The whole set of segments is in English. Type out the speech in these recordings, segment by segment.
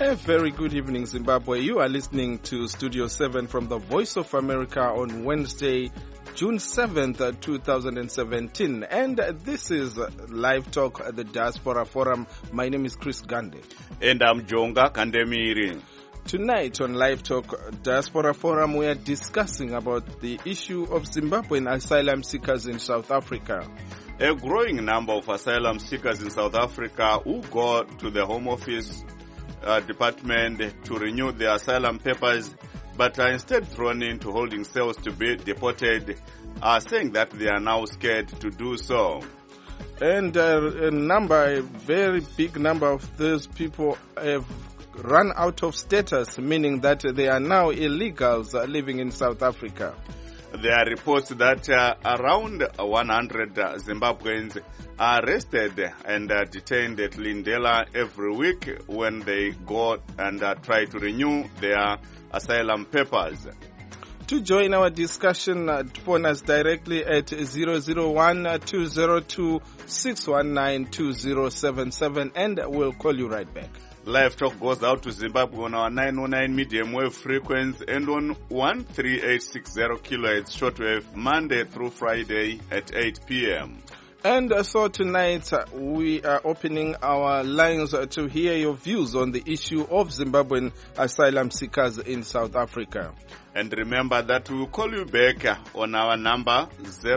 A very good evening, Zimbabwe. You are listening to Studio 7 from the Voice of America on Wednesday, June 7th, 2017. And this is Live Talk at the Diaspora Forum. My name is Chris Gande. And I'm Jonga Kandemiri. Tonight on Live Talk Diaspora Forum, we are discussing about the issue of Zimbabwean asylum seekers in South Africa. A growing number of asylum seekers in South Africa who go to the Home Office department to renew their asylum papers, but are instead thrown into holding cells to be deported, are saying that they are now scared to do so. And a very big number of those people have run out of status, meaning that they are now illegals living in South Africa. There are reports that around 100 Zimbabweans are arrested and detained at Lindela every week when they go and try to renew their asylum papers. To join our discussion, phone us directly at 001-202-619-2077 and we'll call you right back. Live Talk goes out to Zimbabwe on our 909 medium wave frequency and on 13860 kilohertz shortwave Monday through Friday at 8 p.m. And so tonight we are opening our lines to hear your views on the issue of Zimbabwean asylum seekers in South Africa. And remember that we will call you back on our number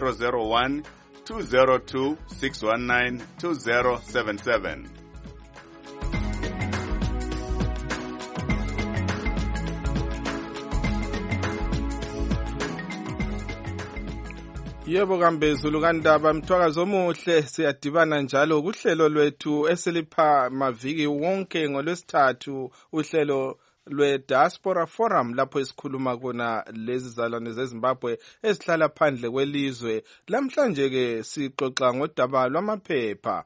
001-202-619-2077. Yebo kambezulu kandaba mthwakazi omuhle siyadibana njalo kuhlelo lwethu esilipha maviki wonke ngolwesithathu uhlelo lwe-Diaspora Forum lapho esikhuluma khona lezi zalwane zeZimbabwe esihlala phandle kwelizwe. Lamhlanje-ke sixoxa ngodaba lwamaphepha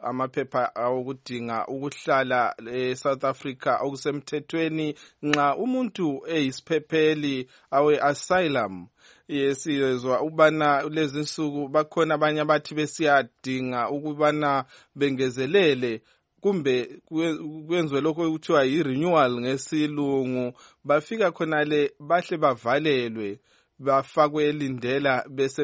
awokudinga ukuhlala eSouth Africa okusemthethweni nxa umuntu eyisiphepheli awe-asylum. Yesizwa ukubana lezi nsuku bakhona abanye abathi besiyadinga ukubana bengezelele kumbe kwenziwe lokho okuthiwa yi-renewal ngesilungu, bafika khonale bahle bavalelwe bafakwe elindela bese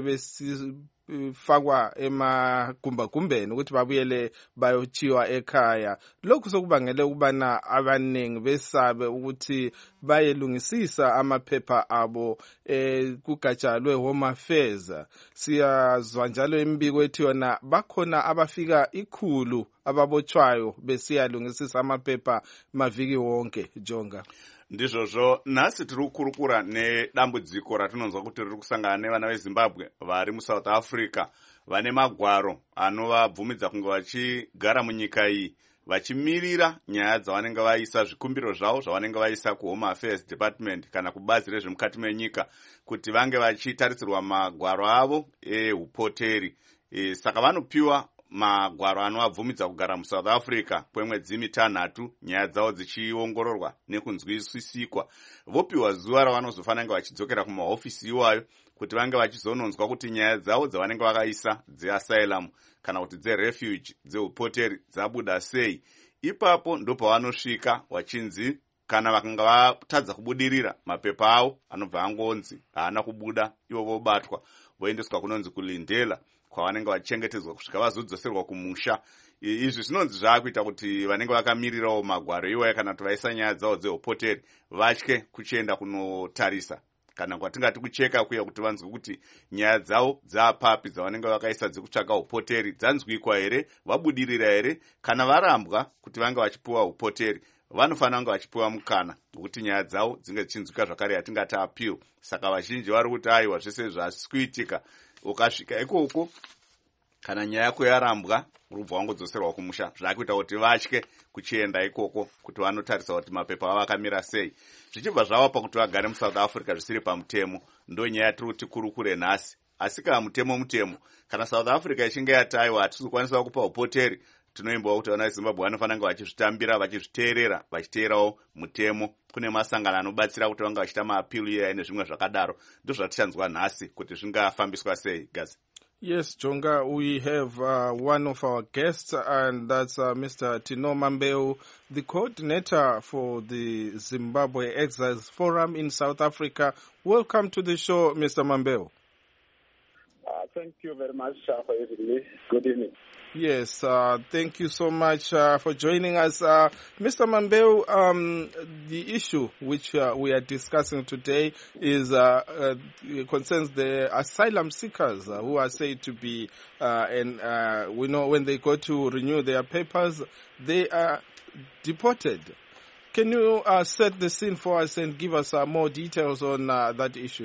besifakwa emagumbagumbeni ukuthi babuyele bayochiwa ekhaya. Lokhu sokubangele ukubana abaningi besabe ukuthi bayelungisisa amaphepha abo kugatsha lwe-Home Affairs. Siyazwa njalo imbiko ethi yona bakhona abafika 100 ababotshwayo besiyalungisisa amaphepha maviki wonke. Jonga ndizvozvo nhasi tiri kukurukura nedambudziko ratinonzwa kuti riri kusangana nevana vezimbabwe vari muSouth Africa vane magwaro anovabvumidza kunge vachigara munyika iyi vachimirira nyaya dzavanenge vaisa zvikumbiro zvavo zvavanenge vaisa kuHome Affairs Department kana kubazi rezvemukati menyika kuti vange vachitarisirwa magwaro avo eupoteri. Saka vanopiwa magwaro anovabvumidza kugara muSouth Africa kwemwedzi 6 nyaya dzavo dzichiongororwa nekunzwisisikwa. Vopiwa zuva ravanozofanira vachidzokera kumahofisi iwayo kuti vange vachizononzwa kuti nyaya dzavo dzavanenge vakaisa dzeasylum kana kuti dzerefuge dzeupoteri dzabuda sei. Ipapo ndopavanosvika vachinzi kana vakanga vatadza kubudirira mapepa avo anobva angonzi haana kubuda, ivo vobatwa voendeswa kunonzi kulindela kwavanenge vachengetedzwa kusvika vazodzoserwa kumusha. Izvi zvinonzi zvaakuita kuti vanenge vakamirirawo magwaro iwayo kana kuti vaisa nyaya dzavo dzeupoteri vatye kuchienda kunotarisa kana kwatingati kucheka kuya kuti vanzwe kuti nyaya dzavo dzaapapi dzavanenge vakaisa dzekutsvaka upoteri dzanzwikwa here, vabudirira here. Kana varambwa kuti vange vachipiwa upoteri vanofanira kunge vachipiwa mukana wekuti nyaya dzavo dzinge dzichinzwika zvakare yatingati appeal. Saka vazhinji vari kuti aiwa zvese zvasi kuitika ukasvika ikoko kana nyaya yako yarambwa urubva wangodzoserwa kumusha, zvakuita kuti vatye kuchienda ikoko kuti vanotarisa kuti mapepa avo akamira sei. Zvichibva zvavapa kuti vagare muSouth Africa zvisiri pamutemo, ndo nyaya yatiri kuti kurukure nhasi. Asi kana mutemo kana South Africa ichinge yati aiwa hatisi kukwanisa kupa upoteri, tinoimbawo kuti vana veZimbabwe vanofanira kunge vachizvitambira vachizviteerera vachiteerawo mutemo. Kune masangano anobatsira kuti vanga vachita maapili iyayi nezvimwe zvakadaro. Ndozvatichanzwa nhasi kuti zvingafambiswa sei. Gazi Yes, Jonga, we have one of our guests, and that's Mr. Tino Mambeu, the coordinator for the Zimbabwe Exiles Forum in South Africa. Welcome to the show, Mr. Mambeu. Thank you very much for having me. Good evening. Yes, thank you so much for joining us. Mr. Mambeu, the issue which we are discussing today is concerns the asylum seekers who are said to be, we know when they go to renew their papers, they are deported. Can you set the scene for us and give us more details on that issue?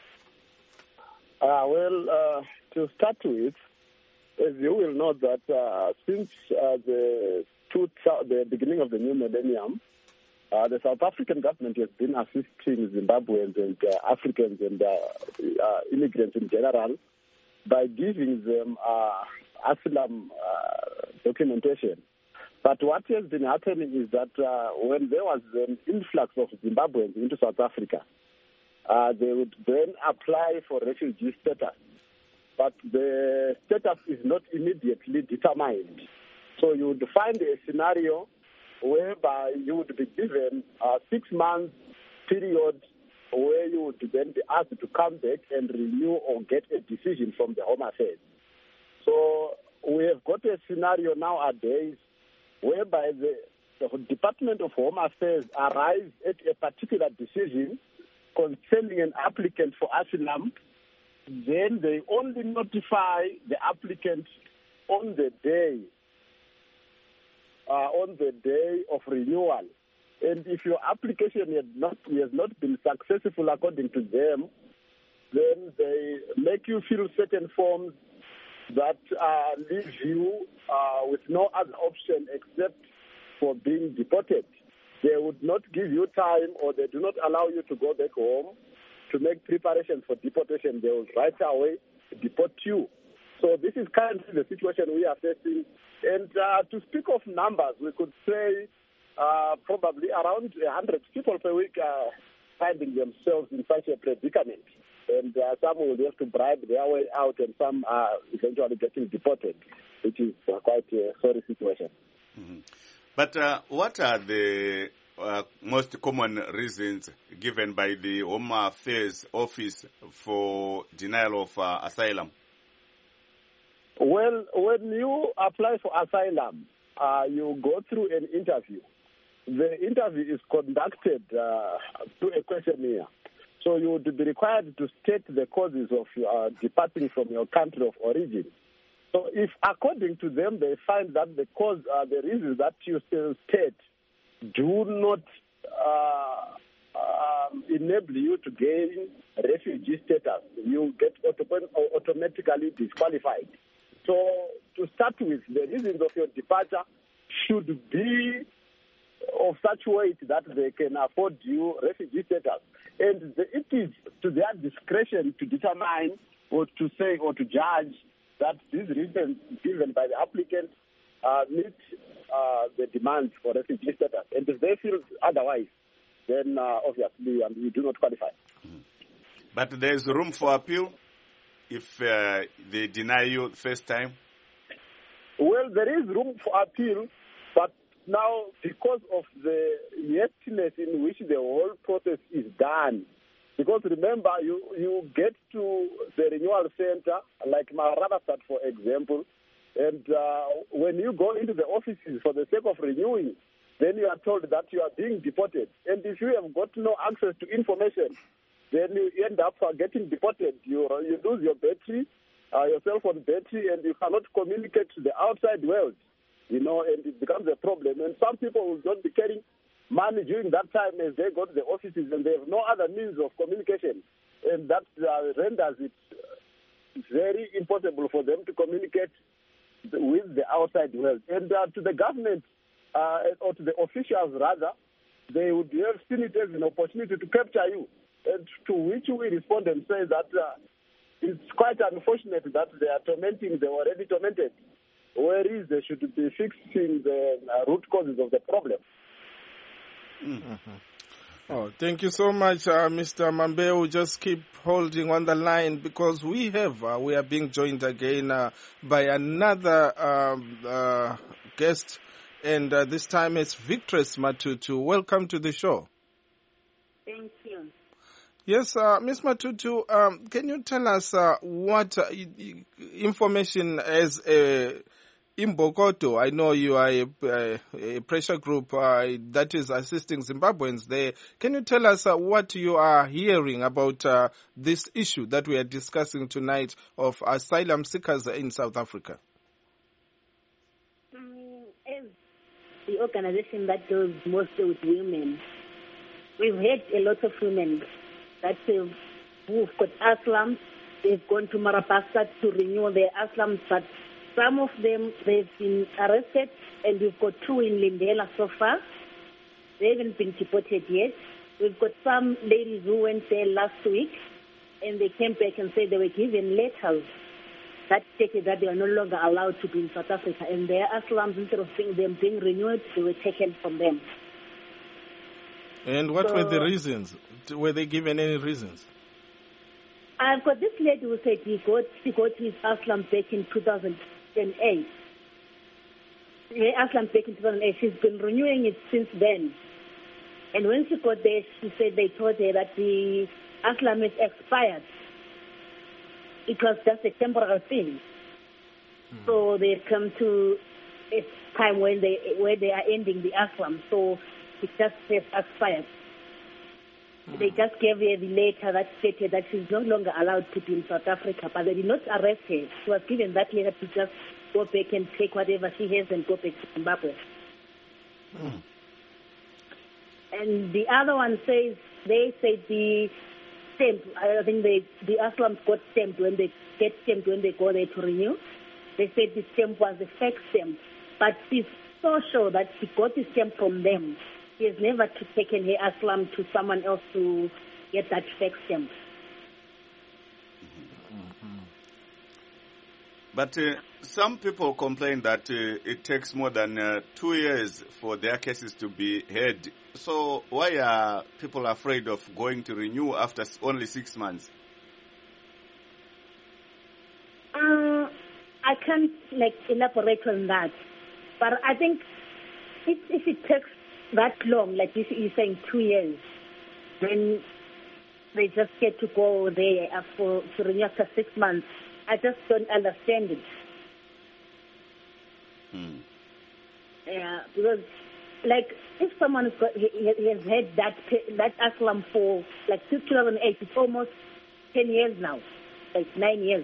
To start with, as you will know that since the beginning of the new millennium, the South African government has been assisting Zimbabweans and Africans and immigrants in general by giving them asylum documentation. But what has been happening is that when there was an influx of Zimbabweans into South Africa, they would then apply for refugee status. But the status is not immediately determined. So you would find a scenario whereby you would be given a 6-month period where you would then be asked to come back and renew or get a decision from the Home Affairs. So we have got a scenario nowadays whereby the Department of Home Affairs arrives at a particular decision concerning an applicant for asylum. Then they only notify the applicant on the day of renewal. And if your application has not been successful according to them, then they make you fill certain forms that leave you with no other option except for being deported. They would not give you time, or they do not allow you to go back home to make preparations for deportation. They will right away deport you. So this is currently the situation we are facing. And to speak of numbers, we could say probably around 100 people per week are finding themselves in such a predicament. And some will have to bribe their way out, and some are eventually getting deported, which is quite a sorry situation. Mm-hmm. But what are the most common reasons given by the Home Affairs Office for denial of asylum? Well, when you apply for asylum, you go through an interview. The interview is conducted through a questionnaire. So you would be required to state the causes of your departing from your country of origin. So if, according to them, they find that the reasons that you still state do not enable you to gain refugee status, you get automatically disqualified. So to start with, the reasons of your departure should be of such weight that they can afford you refugee status. And it is to their discretion to determine or to say or to judge that these reasons given by the applicant meet the demands for refugee status. And if they feel otherwise, then obviously you do not qualify. But there is room for appeal if they deny you the first time? Well, there is room for appeal, but now because of the hastiness in which the whole process is done, because remember, you get to the renewal center, like Maharabasat, for example, and when you go into the offices for the sake of renewing, then you are told that you are being deported. And if you have got no access to information, then you end up getting deported. You lose your battery, your cell phone battery, and you cannot communicate to the outside world, and it becomes a problem. And some people will not be carrying money during that time as they go to the offices, and they have no other means of communication. And that renders it very impossible for them to communicate with the outside world. And to the government, or to the officials rather, they would have seen it as an opportunity to capture you. And to which we respond and say that it's quite unfortunate that they are tormenting the already tormented, whereas they should be fixing the root causes of the problem. Mm-hmm. Oh, thank you so much, Mr. Mambeu. Just keep holding on the line because we are being joined again by another guest, and this time it's Victress Matutu. Welcome to the show. Thank you. Yes, Ms. Matutu, can you tell us what information as Imbokodo? I know you are a pressure group that is assisting Zimbabweans there. Can you tell us what you are hearing about this issue that we are discussing tonight of asylum seekers in South Africa? As the organization that deals mostly with women, we've had a lot of women that who've got asylum. They've gone to Marabasa to renew their asylum, but some of them, they've been arrested, and we've got 2 in Lindela so far. They haven't been deported yet. We've got some ladies who went there last week, and they came back and said they were given letters that stated that they are no longer allowed to be in South Africa, and their asylums, instead of them being renewed, they were taken from them. And what were the reasons? Were they given any reasons? I've got this lady who said she got his asylum back in 2008. Her asylum back in 2008. She's been renewing it since then. And when she got there, she said they told her that the asylum is expired. It was just a temporary thing. So they've come to a time where they are ending the asylum. So it just has expired. They just gave her the letter that stated that she's no longer allowed to be in South Africa, but they did not arrest her. She was given that letter to just go back and take whatever she has and go back to Zimbabwe. And the other one says, they said the stamp, I think the asylum got stamped when they get stamped when they go there to renew. They said the stamp was a fake stamp, but she's so sure that she got the stamp from them. She has never taken her asylum to someone else to get that fake stamp. But some people complain that it takes more than 2 years for their cases to be heard. So why are people afraid of going to renew after only 6 months? I can't elaborate on that. But I think if it takes that long, like you're saying 2 years, then they just get to go there to renew after 6 months. I just don't understand it. Yeah, because if someone has had that asylum for since 2008, it's almost 10 years now, 9 years.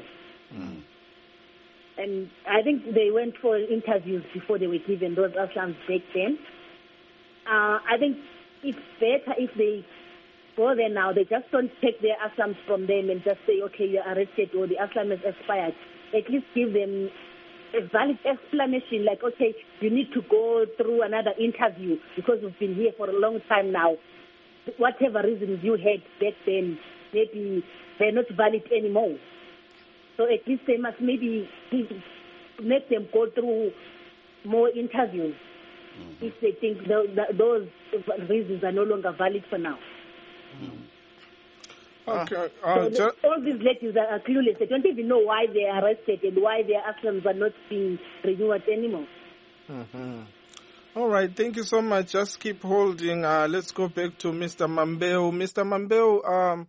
And I think they went for interviews before they were given those asyllums back then. I think it's better if they go there now. They just don't take their asylums from them and just say, okay, you're arrested or the asylum is expired. At least give them a valid explanation, like, okay, you need to go through another interview because we've been here for a long time now. Whatever reasons you had back then, maybe they're not valid anymore. So at least they must maybe make them go through more interviews if they think those reasons are no longer valid for now. Okay. So all these ladies are clueless. They don't even know why they are arrested and why their asylums are not being renewed anymore. All right. Thank you so much. Just keep holding. Let's go back to Mr. Mambeu. Mr. Mambeu,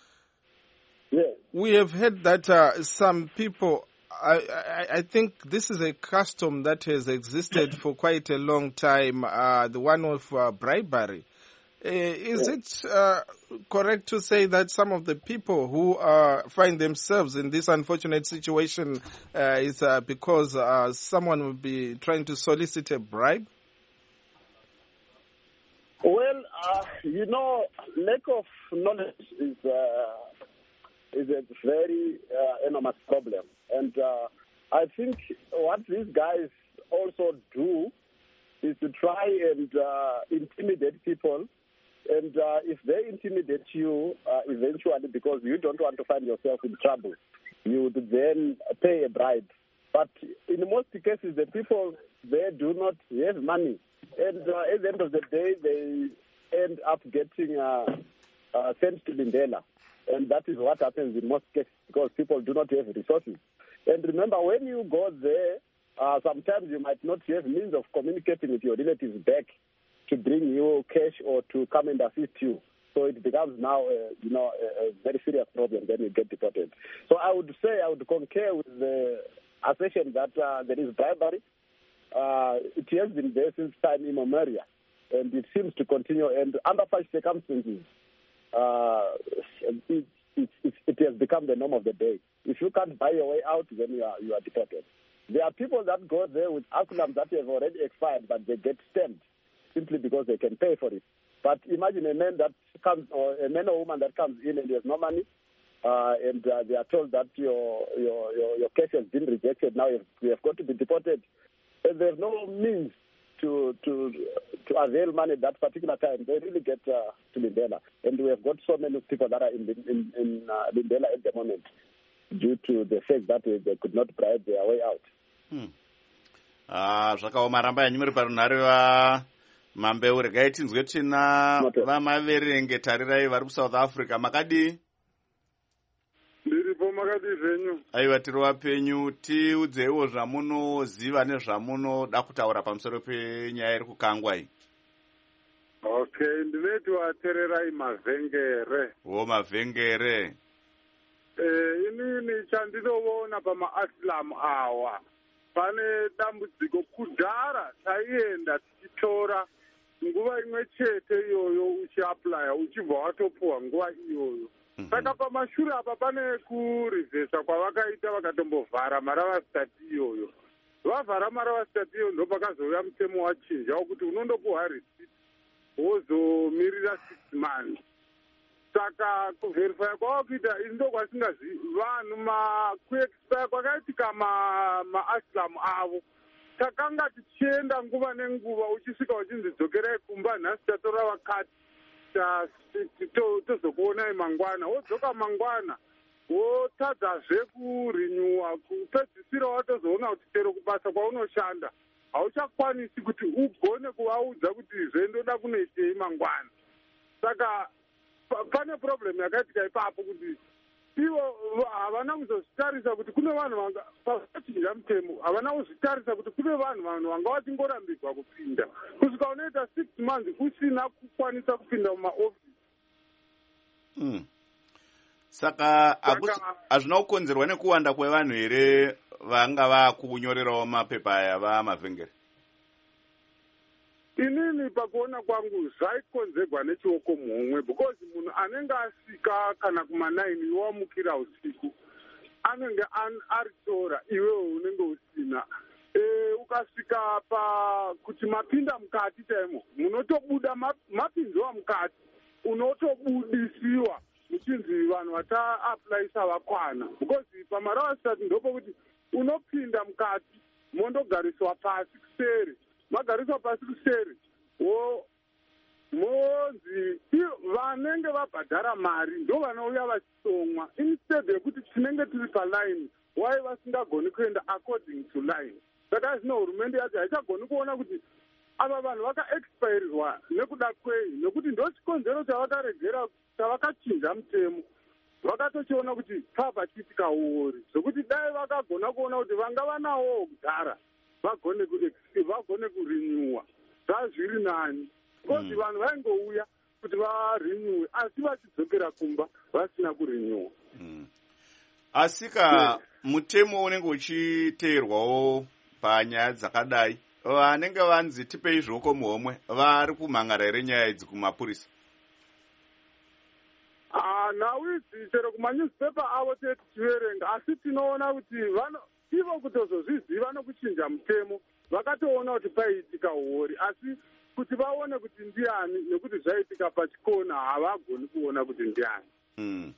we have heard that some people, I think this is a custom that has existed for quite a long time, the one of bribery. Is it correct to say that some of the people who find themselves in this unfortunate situation is because someone will be trying to solicit a bribe? Well, lack of knowledge is a very enormous problem. And I think what these guys also do is to try and intimidate people. And if they intimidate you, eventually, because you don't want to find yourself in trouble, you would then pay a bribe. But in most cases, the people, they do not have money. And at the end of the day, end up getting sent to Lindela. And that is what happens in most cases because people do not have resources. And remember, when you go there, sometimes you might not have means of communicating with your relatives back to bring you cash or to come and assist you. So it becomes now, a very serious problem when you get deported. So I would concur with the assertion that there is bribery. It has been there since time immemorial, and it seems to continue. And under such circumstances, it has become the norm of the day. If you can't buy your way out, then you are deported. There are people that go there with asylums that have already expired, but they get stamped simply because they can pay for it. But imagine a man that comes, or a man or woman that comes in and has no money, and they are told that your case has been rejected. Now you have got to be deported. And there's no means to avail money at that particular time. They really get to Lindela, and we have got so many people that are in Lindela at the moment due to the fact that they could not bribe their way out. Zvakaoma ramba yanyu muri parunhare Mambeu, regai tinzwe tsvina vamaverenge tarirai vari kuSouth Africa. Makadii? Ndiripo, makadii zvenyu? Aiwa, tiri wapenyu. Tiudzeiwo zvamunoziva nezvamunoda kutaura pamusoro penyaya iri kukangwa iyi. Okay, ndinoti watererai mavhengere. Mavhengere. Inini chandinoona pamaasilamu awa pane dambudziko. Kudhara taienda tichitora nguva imwe chete iyoyo uchiaplaya uchibva watopuwa nguva iyoyo. Saka pamashure apa pane kurivhesa kwavakaita vakatombovhara maravasitati iyoyo. Vavhara maravasitati iyoyo ndo pakazouya mutemo wachinja wokuti unondopuwa risiti wozomirira 6 months. Saka kuverifya kwavakuita ini ndo kwasingazivi vanhu kuexpire kwakaitika maasilamu avo. Takanga tichienda nguva nenguva uchisvika uchinzi dzokerai kumba, nhasi tatora vakati tozokuonai mangwana. Wodzoka mangwana wotadzazve kurinyuwa, kupedzisira watozoona kuti chero kubasa kwaunoshanda hauchakwanisi kuti ugone kuvaudza kuti zvendoda kunoitei mangwana. Saka pane problem yakaitika ipapo kuti ivo havana kuzozvitarisa kuti kune vanhu vachinja mutemo, havana kuzvitarisa kuti kune vanhu vanga vachingorambirwa kupinda kusvika unoita 6 months usina kukwanisa kupinda mumaofisi. Saka hazvina kukonzerwa nekuwanda kwevanhu here vanga vakunyorerawo mapepa aya vamavhengere? Inini pakuona kwangu zvaikonzerwa nechioko muhomwe, because munhu anenge asvika kana kuma9 wamukira usiku anenge aritora iwewe unenge usina. Ukasvika kuti mapinda mukati taimo munotobuda mapinziwa mukati unotobudisiwa muchinzi vanhu vataaplaisa vakwana, because pamaravasitati ndopokuti unopinda mukati mondogariswa pasi kuseri. Magariswa pasi kuseri monzi vanenge vabhadhara mari ndo vanouya vachisomwa, instead yekuti tinenge tiri paline wai vasingagoni kuenda according to line. Saka zvino hurumende yacho haichagoni kuona kuti ava vanhu vakaexpirirwa nekuda kwei, nekuti ndo chikonzero chavakaregera chavakachinja mutemo. Vakatochiona kuti pachiitika uori zvokuti dai vakagona kuona kuti vanga vanawo kudhara vagone kurinyuwa zvazviri nani, because vanhu vaingouya kuti varinyuwe asi vachidzokera kumba vasina kurinyuwa. Asika mutemo unenge uchiteerwawo panyaya dzakadai, vanenge vanzi tipei zvoko muhomwe vari kumhangara here nyaya idzi kumapurisa? Nhau idzi chero kumanewspaper avo tichiverenga, asi tinoona kuti ivo kutozozviziva nokuchinja mutemo vakatoona kuti paiitika uori, asi kuti vaone kuti ndiani nekuti zvaitika pachikona havagoni kuona kuti ndiani.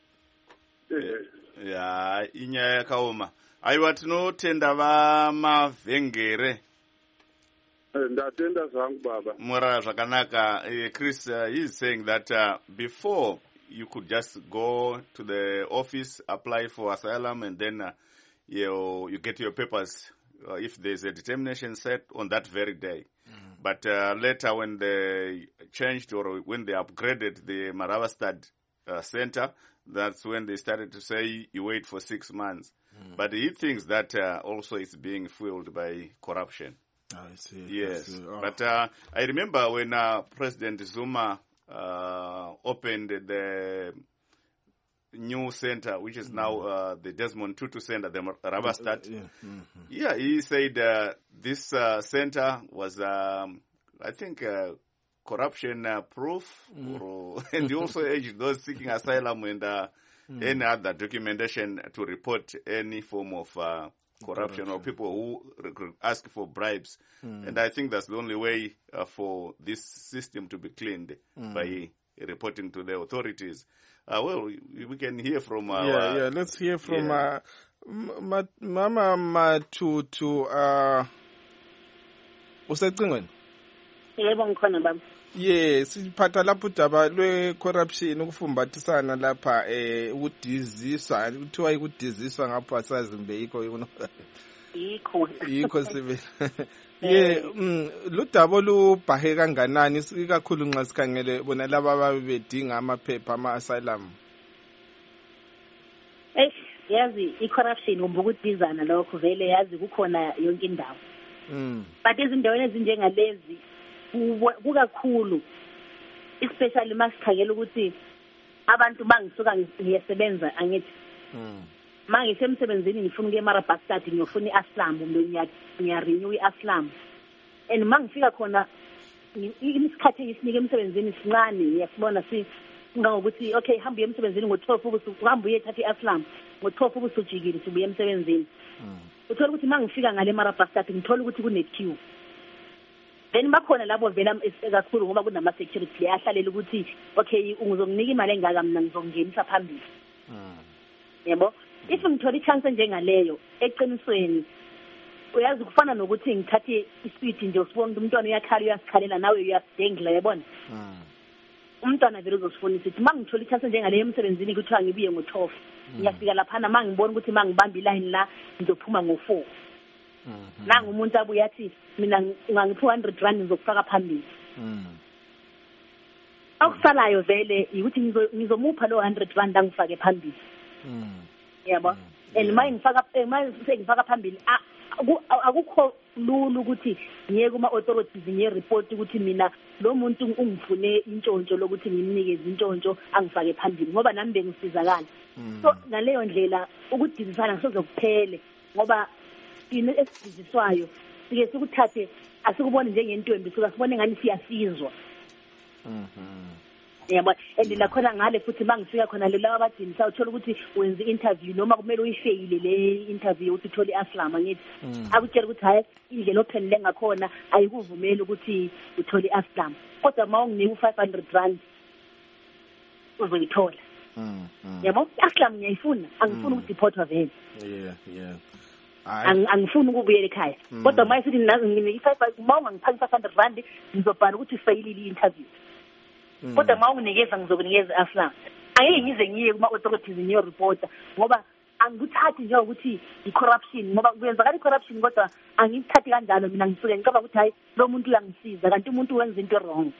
Inyaya yakaoma. Aiwa, tinotenda vamavhengere. Ndatenda zvangu baba. Mora zvakanaka. Chris is saying that before you could just go to the office, apply for asylum, and then you get your papers if there's a determination set on that very day. But later when the changed or when they upgraded the Maravastad center, that's when they started to say you wait for 6 months. But he thinks that also is being fueled by corruption. I see. Yes. I see. Oh. But I remember when President Zuma opened the new center, which is now the Desmond Tutu Center, the Maravastad. Yeah, he said this center was, I think, corruption proof, and he also urged those seeking asylum and any other documentation to report any form of corruption or people who ask for bribes. And I think that's the only way for this system to be cleaned, by reporting to the authorities. Well, we can hear from our... let's hear from Mama Matutu. Usecingweni? Yebo ngikhona baba. Yes, siphatha lapho udaba lwe-corruption ukufumbathisana lapha ukudiziswa kuthiwa ikudiziswa ngapho asazi mbe yikho sibe ludaba olubhahe kanganani ikakhulu nxa sikhangele bona laba ababe bedinga amaphepha ama-asylum. Yazi i-corruption ukudizana lokho vele yazi kukhona yonke indawo. But ezindaweni ezinjengalezi kukakhulu, especially masikhangela ukuthi abantu bangisuka ngiyasebenza angithi mangisemsebenzini ngifuna ukuya eMarabastad ngiyofuna i-asylum ngiya-renew i-asylum, and mangifika khona isikhathi engisinike emsebenzini sincane, ngiyasibona singangokuthi okay hamba uye emsebenzini ngo-12 ubusuku, hamba uye ethatha i-asylum ngo-12 ubusuku ujikile sibuye emsebenzini. Uthola ukuthi mangifika ngale eMarabastad ngithola ukuthi kune-queue. Then bakhona labo vela kakhulu ngoba kunama-security ahlalela ukuthi okay ngizonginika imali engaka mina ngizongenisa phambili. Yebo, if ngithola i-chance njengaleyo eqinisweni uyazi kufana nokuthi ngithathe iswiti nje usibona ukuthi umntwana uyakhala uyasikhalela nawe uyasidengla, yabona. Umntwana vele uzosifonisa ukuthi mangithola i-chance njengaleyo emsebenzini kuthiwa ngibuye ngo-12 ngiyafika laphana mangibona ukuthi mangibamba iline la ngizophuma ngo-4. Nangu umuntu abuya athi mina ngangiphi 100 rand ngizokufaka phambili. Akusalayo vele ukuthi ngizomupha lo 100 rand angifake phambili. Yabo, and ngifaka phambili akukho lula ukuthi ngiye kuma authorities ngiye report ukuthi mina lo muntu ungifune intshontsho lokuthi ngimnikeze intshontsho angifake phambili ngoba nami bengisizakala. So ngaleyo ndlela ukudizisana kusoze kuphele ngoba ini esidiziswayo sike sikuthathe asikubone njengentwembi suka sibone ngani siyasizwa. Yabo, and lakhona ngale futhi mangifika khona lelo abadinisa uthola ukuthi wenza interview noma kumele uyifeyile le interview ukuthi uthole i-asylum ngithi akutshela ukuthi hayi indlela ophenile ngakhona ayikuvumeli ukuthi uthole i-asylum, kodwa mawunginika u-500 rand uzoyithola. Yabo, i-asylum ngiyayifuna, angifuni ukudeportwa vele. Angifuni ukubuyela ekhaya, kodwa mayisithi mawungangiphaki 500 rand ngizobhala ukuthi ufeyilile i-interview. Kodwa mawunginikeza ngizokunikeza i-asylum. Angeke ngize ngiye kuma-authorities ngiyo-reporta ngoba angikuthathi njengokuthi i-corruption ngoba kuyenzakala i-corruption kodwa angikuthathi kanjalo mina ngisuke ngicabanga ukuthi hayi lo muntu uyangisiza kanti umuntu wenza into wrong.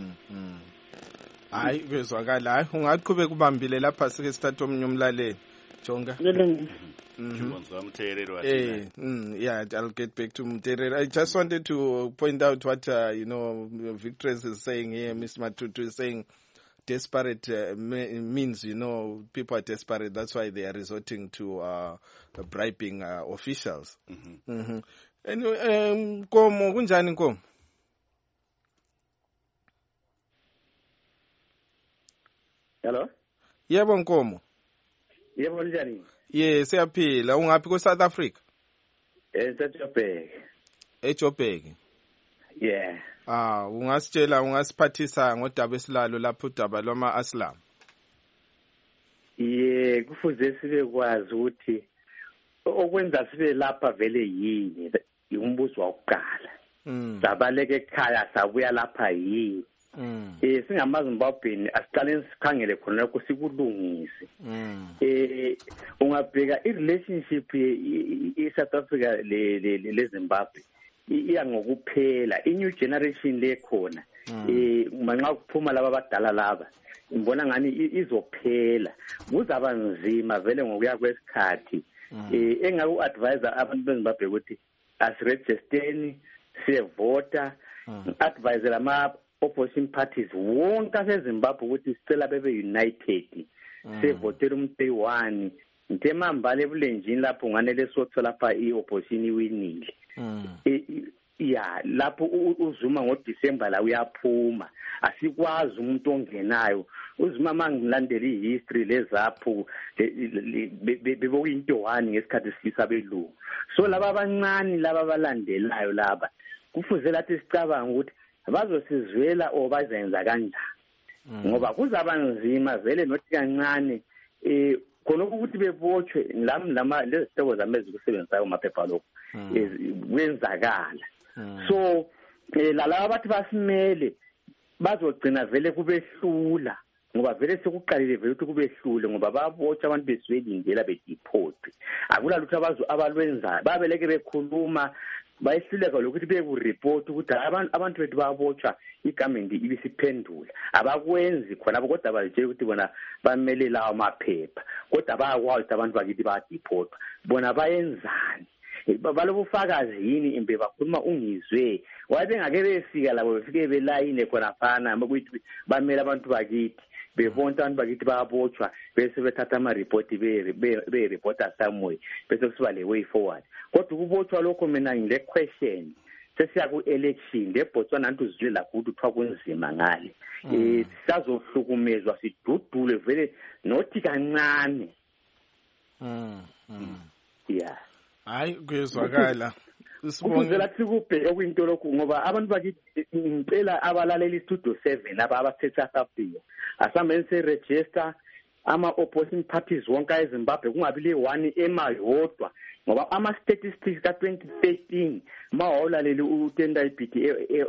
Hayi kuyezwakala. Hayi ungaqhubeka kubambile lapha sike sithathe omunye umlaleli Jonga. Yeah, I'll get back to Mterere. I just wanted to point out what Victress is saying here. Ms. Matutu is saying desperate means, people are desperate. That's why they are resorting to bribing officials. Anyway, Nkomo, kunjani Nkomo? Hello? Yebo Nkomo. Yebo njani? Yes, siyaphila. Ungaphi ko South Africa? eJoburg. eJoburg. Yeah. Ungasiphathisa ngodaba esilalo lapho udaba lwama-asylum. Yeah, kufuze sibe kwazi ukuthi okwenza sibe lapha vele yini umbuzo wokuqala. Sabaleke ekhaya sabuya lapha yini. SingamaZimbabwean asiqale sikhangele khona lokho sikulungise. Ungabheka irelationship eSouth Africa le Zimbabwe iya ngokuphela i-new generation lekhona manxa kuphuma laba abadala laba ngibona ngani izophela kuzaba nzima vele ngokuya kwesikhathi engaku-advise abantu beZimbabwe ukuthi asirejisteni siyevota advise lama-opposition parties wonke asezimbabwe ukuthi sicela bebe united sevotela umuntu eyi-one ntemambala ebulenjini lapho nganele sotho lapha i-opposition iwinile ya lapho uZuma ngoDisemba la uyaphuma asikwazi umuntu ongenayo uZuma mangilandela ihistory lezapho bebokuyinto one ngesikhathi sifisa belungu so laba abancane laba abalandelayo laba kufuze lathi sicabanga ukuthi bazosizwela o bazenza kanjani ngoba kuzaba nzima vele nothi kancane khona ukuthi bebotshwe lama leziteko zami ezikusebenzayo amaphepha lokho kwenzakala so lalaba bathi basimele bazogcina vele kubehlula ngoba vele sekuqalile vele ukuthi kubehlule ngoba babotshwa abantu beswelindela bediphothwe akula lutho abalwenzayo babeleke bekhuluma bayehluleka lokuthi bekureport ukuthi abantu bethu babotshwa igamendi ibisiphendula abakwenzi khona kodwa bazitshela ukuthi bona bamele lawo amaphepha kodwa bayakwazi abantu bakithi badiphothwa bona bayenzani balobufakazi yini imbe bakhuluma ungizwe wayebengake befika labo befike belayine khona phana ukuthi bamele abantu bakithi bebonta abantu bakithi bayabotshwa bese bethatha ama-report be-reporter somewhere bese kusiba le way forward kodwa ukubotshwa lokho mina ngile question sesiya ku-election leBotswana nantu uzwile lapho ukuthi kuthiwa kunzima ngale sisazohlukumezwa sidudule vele nothi kancane yeah hayi kuyezwakala Ukuze lathi kubheke kwinto lokhu ngoba abantu bakithi ngicela abalaleli studio 7 laba abathethe South Africa asambe se-register ama-opposition parties wonke eZimbabwe kungabi le one emayodwa ngoba ama-statistics ka-2013 mawawulaleli uTendai Biti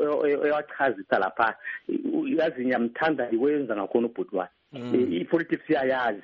ewachazisa lapha yazi ngiyamthanda iwenza ngakhona ubhutwana i-politics yayazi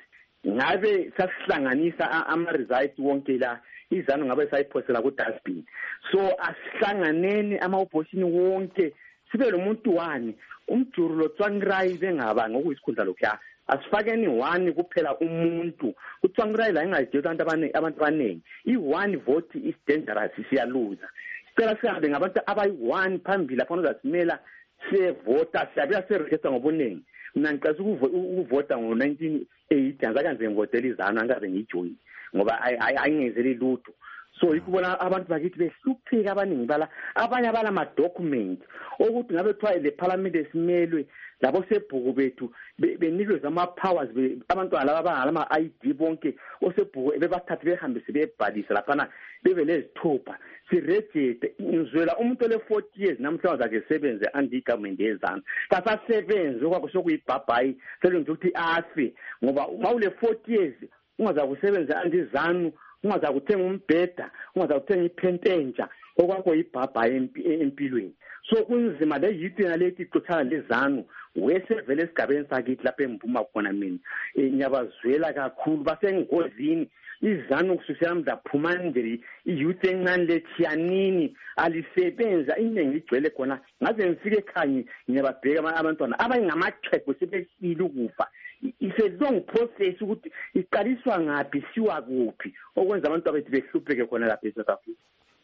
ngabe sasihlanganisa ama-results wonke la izanu ngabe sayiphosela ku-dustbin so asihlanganeni ama-opposition wonke sibe lo muntu wani umjuru lo Tsvangirai bengaba ngokuyisikhundla lokhu asifakeni one kuphela umuntu uTsvangirai la ingayidela abantu abaningi i-one vote is dangerous siyaluza sicela sihambe ngabantu abayi-one phambili lapho uzasimela siyevota siyabuya siregister ngobuningi mina ngicela ukuvota ngo-1980 angakanze ngivotela izanu angaze ngiyijoyine ngoba ayingenzeli lutho so ikubona abantu bakithi behlupheka abaningi bala abanye abala ama-document okuthi ngabe kuthiwa le parliament esimelwe labo sebhuku bethu benikwe ama-powers abantwana laba abangalama-ID bonke osebhuku bebathathe behambise bebhalise laphana bebe nezithupha sirejete ngizwela umuntu ole-40 years namhlanje zakhe sebenze andi-government yezanu kasasebenzi okwakho sokuyibhabhayi selenze ukuthi afe ngoba mawule 40 years ungazakusebenza andizanu ungazakuthenga umbheda ungazakuthenga iphententsha okwakho yibhabhayi empilweni so kunzima le youth nalethi ixothana lezanu wesevele esigabeni sakithi lapho emvuma khona mina ngiyabazwela kakhulu basengozini izanu kususela mzaphuma nje iyouth encane lethiyanini alisebenza iningi igcwele khona ngaze ngifike ekhaya ngiyababheka abantwana abangamaxhegu sebesile ukufa it's a long process ukuthi iqaliswa ngaphi siwa kuphi okwenza abantu abethu behlupheke khona lapha eSouth Africa.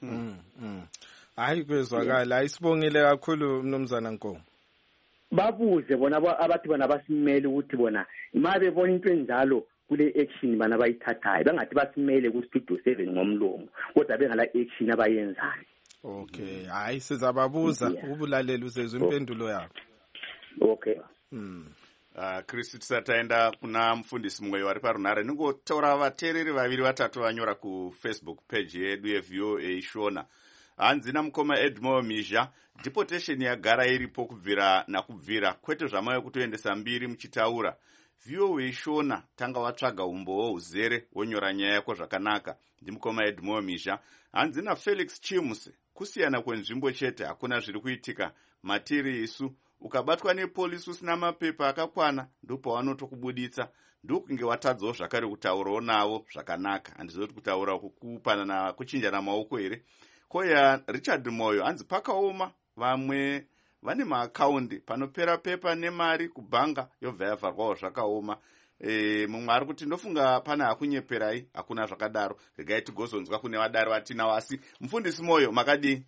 Hayi kwezwakala ayisibongile kakhulu mnumzana Nkomo. Babuze bona abathi bona basimele ukuthi bona ima bebona into enjalo kule action bana bayithathayo bangathi basimele ku studio 7 ngomlomo kodwa bengala action abayenzayo. Okay hayi sizababuza ubulalela uzezwe impendulo yabo. Okay. Chris tisataenda kuna mufundisi mumwe wari parunhare ningotaura vateereri vaviri vatatu vanyora kufacebook page yedu yeVOA eishona hanzi namukoma Edmore Mizha deportation yagara iripo kubvira nakubvira kwete zvamayo kutoendesa mbiri muchitaura VOA eishona tanga watsvaga umbowo uzere wonyora nyaya yako zvakanaka ndimukoma Edmore Mizha hanzi naFelix Chimuse kusiyana kwenzvimbo chete hakuna zviri kuitika matiri isu ukabatwa nepolisi usina mapepa akakwana ndopawanotukubuditsa ndokunge watadzawo zvakare kutaurawo navo zvakanaka handizoti kutaura kukupanana kuchinjana maoko here koya Richard Moyo anzi pakaoma, vamwe vane maakaundi panopera pepa nemari kubhanga yobva yavharwawo zvakaoma. Mumwe ari kuti ndofunga pana hakunyeperai, hakuna zvakadaro, regai tigozonzwa kune vadaro vatinawo. Asi mufundisi Moyo makadii?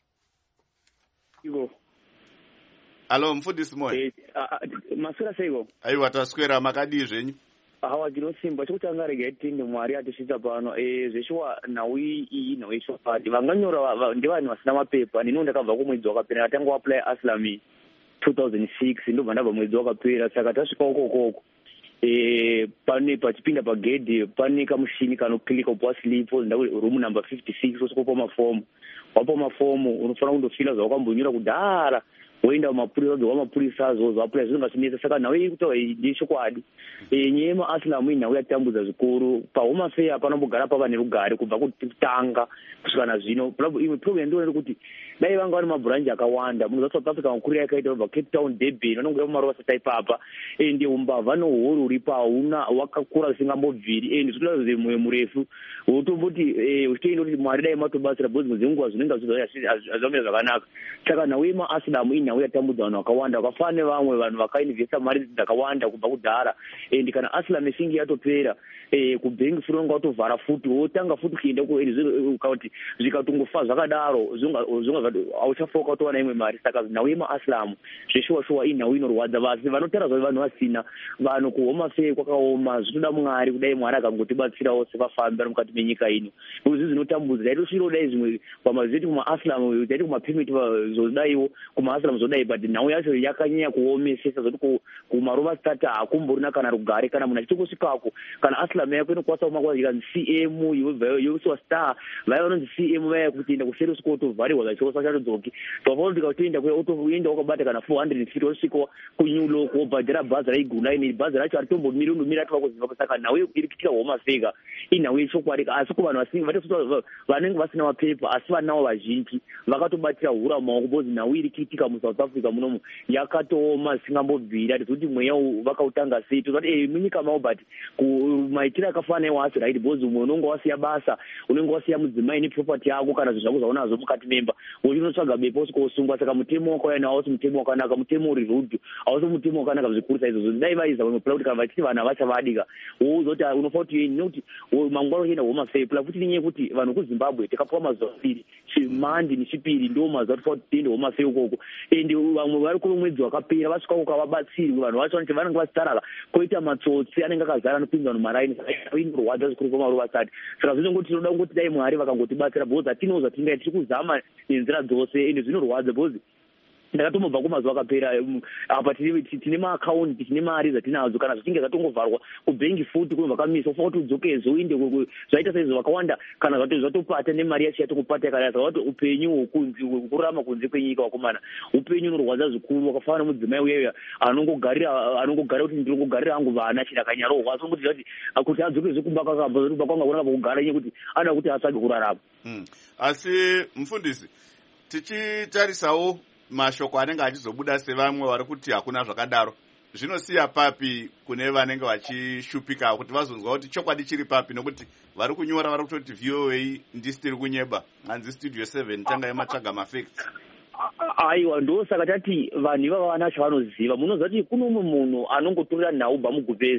Alo mufundisi Moyo. Masura seiko. Aiwa taswera, makadii zvenyu? Hawa ndinosimba chokutanga regai tinde Mwari atisvitsa pano. Zveshuwa nhau iyi nhau yechopati vanganyora ndevani vasina mapepa. Nino ndakabva kumwedzi wakapera, ndakatanga kuapply Aslami 2006 ndobva ndabva mwedzi wakapera, saka tasvika ukoko pane pachipinda pagedhi pane kamushini kanokilika upo wasilipo room number 56 osikopa mafomu. Wapa mafomu unofanira kundofila zvawakambonyora kudhara, woenda kumapurisa wamapurisa zvoapply zvinongasinetsa. Saka nhau iyi kutaura ndechokwadi. Nyaya yemaAslam iyi nhau yatambudza zvikuru. paHome Affairs panambogara pava nerugare kubva kutanga kusvika nazvino. Imwe problem ndinoona kuti dai vanga vane mabhuranji akawanda. Munhu South Africa makuriro yakaita kubva Cape Town, Durban, vanongouya mumaruva asati aipapa, ende umbavha nohoro uripo hauna wakakura zvisingambobviri, ende zvinoda mwoyo murefu wotomboti uchitoenda kuti Mwari dai matobatsira bhozi dzenguva zvinenge hazvamira zvakanaka. Saka nhau yemaAslam iyi nhau yatambudza vanhu vakawanda, vakafanana nevamwe vanhu vakainvesta mari dzakawanda kubva kudhara. Ende kana Aslam ichinge yatopera kubhengi furi unga watovhara futi, wotanga futi kuenda kuti zvikatongofa zvakadaro hauchafoka utowana imwe mari. Saka nhau yemaAslam zveshuwa iyi nhau inorwadza. Vasi vanotaura zva vanhu vasina, vanhu kuHome Affairs kwakaoma, zvinoda Mwari kudai Mwari akangotibatsirawo sevafambi vari mukati menyika ino. Izvi zvinotambudza. Taitosvirawo dai zvimwe pamazeti kumaAslam, taiti kumapimiti zodaiwo kumaAslam zodai, but nhau yacho yakanyanya kuomesesa zvokuti kumaruva stata hakumborina kana rugare. Kana munhu achitongosvikako, kana Aslam yako inokwanisa kumakwa ikanzi CM yoiswa star, vaya vanonzi CM vaya kuti enda kuseri usiko utovharirwa zvachosa chatodzoki. Twafanodika utoenda kuya utoenda wakabata kana 400 feet wosvika kunyulo wobhadhira bhazi raiguna. Ine bhazi racho haritombomiriri undomira ati wakuziva. Saka nhau iri kuitika Home Affairs inhau yechokwadi. Asi kuvanhu vanenge vasina mapepa asi vanawo vazhinji vakatobatira hura mumaoko, bhozi nhau iri kuitika muSouth Africa munomu yakatooma zvisingambobviri. Hatizoti mweya vakautanga sei, tozati munyika mavo, but maitiro akafanana wasi right, bhozi umwe unonga wasiya basa, unenge wasiya mudzimai neproperty yako kana zvinhu zvako zvaunazo mukati memba, uchinotsvaga bepa usikausungwa. Saka mutemo wakauya nawo hausi mutemo wakanaka, mutemo uri rudhu, hausi mutemo wakanaka zvikuru saizvozvo. Dai vaiza vamwe kuti kana vachiti vanhu havachavadika, wozoti unofanira kuti nekuti mangwana uchienda Home Affairs pula futi nenyaya yekuti vanhu kuZimbabwe takapuwa mazuva 2 Mandi neChipiri ndo mazuva kuti tiende Home Affairs ukoko. Ende vamwe vari kuno mwedzi wakapera vasvika uko havabatsirwi. Vanhu vacho vanenge vachitarala koita matsotsi anenge akazara anopinza vanhu maraini. Inorwadza zvikuru kwamaruva asati. Saka zvinongoti tinoda kungoti dai Mwari vakangotibatsira, bhozi hatinowo zvatingaita, tiri kuzama nenzira dzose, ende zvinorwadza bhozi ndakatomobva kumazuva akapera. Apa tine maakaundi, tine mari dzatinadzo, kana zvichinge zvatongovharwa kubhengi futi kunobva kamisa ufanira kuti udzokezve uinde zvaita saizvo vakawanda, kana zvatopata nemari yacho yatokupata kana zvavati upenyu hwekurarama kunze kwenyika wakomana, upenyu unorwadza zvikuru. Wakafanana mudzimai uyaya anongogarira kuti ndinongogarira hangu vana chidakanyarorwa, asongoti kuti adzokezve kumba kwanga kunaka pokugara nyaya kuti anoda kuti atsvage kurarama. Asi mufundisi, tichitarisawo mashoko anenge achizobuda sevamwe vari kuti hakuna zvakadaro, zvinosiya papi kune vanenge vachishupika kuti vazonzwa kuti chokwadi chiri papi? Nokuti vari kunyora vari kutoti VOA ndisitiri kunyeba, hanzi Studio 7 tanga yematsvaga mafacts. Aiwa, ndosaka tati vanhu ivava vana chavanoziva. Munoziva kuti kuno umwe munhu anongotorera nhau bamugubhezi.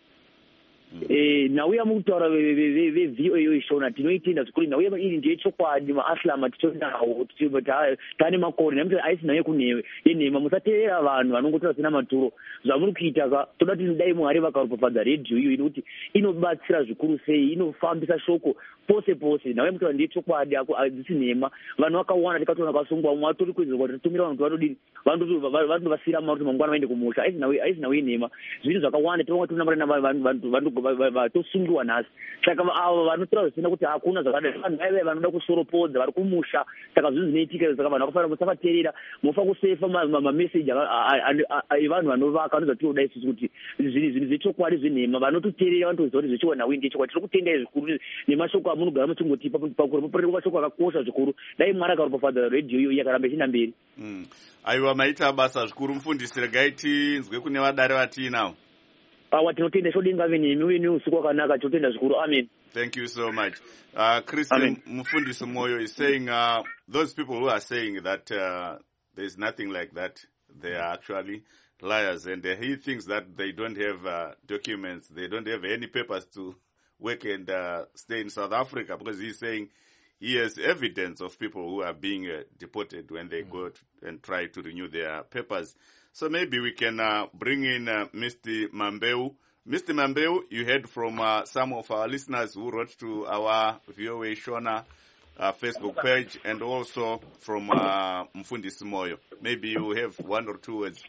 Nhau yamukutaura veVOA ishona tinoitenda zvikuru. Nhau iri ndeyechokwadi, maAslam titonawo tane makore nekuti aisi nhau yenhema. Musateerera vanhu vanongotora sina maturo. Zvamuri kuita toda kuti dai Mwari vakaropafadza redhiyo iyo inokuti inobatsira zvikuru sei, inofambisa shoko pose pose. Nhau yamukutaura ndeyechokwadi, hadzisi nhema. Vanhu vakawanda tikatoona vakasungwa, mwe atori kuedza kuti titumira vanhu kuti vanodivasira mari kuti mangwana vaende kumusha. Aisi nhau yenhema. Zvinhu zvakawanda tonga vatosungiwa nhasi. Saka avo vanotora zvisina kuti hakuna zvakadai, vanhu vaive vanoda kusoropodza vari kumusha. Saka zvinhu zvinoitika. Saka vanhu vakafanira musavateerera, mufa kusefa mameseji evanhu vanovaka vanoza tinoda isusu kuti zvinhu zvechokwadi zvenhema. Vanototeerera vanotoziva kuti zvechiwa nhau ndechokwadi. Tiri kutendai zvikuru nemashoko amunogara muchingotipa pakure mupareri mashoko akakosha zvikuru. Dai Mwari akaropafadza redhiyo iyo yakaramba ichienda mberi. Aiwa, maita basa zvikuru mufundisi. Regai tinzwe kune vadare vatiinavo. tinotenda chodinga venimi uine usiku wakanaka tinotenda zvikuru. Amen. Thank you so much. Chris Mufundisi Moyo is saying those people who are saying that there's nothing like that, they are actually liars, and he thinks that they don't have documents, they don't have any papers to work and stay in South Africa, because he's saying he has evidence of people who are being deported when they go and try to renew their papers. So maybe we can bring in Mr. Mambeu. Mr. Mambeu, you heard from some of our listeners who wrote to our VOA Shona Facebook page, and also from Mufundisi Moyo. Maybe you have one or two words.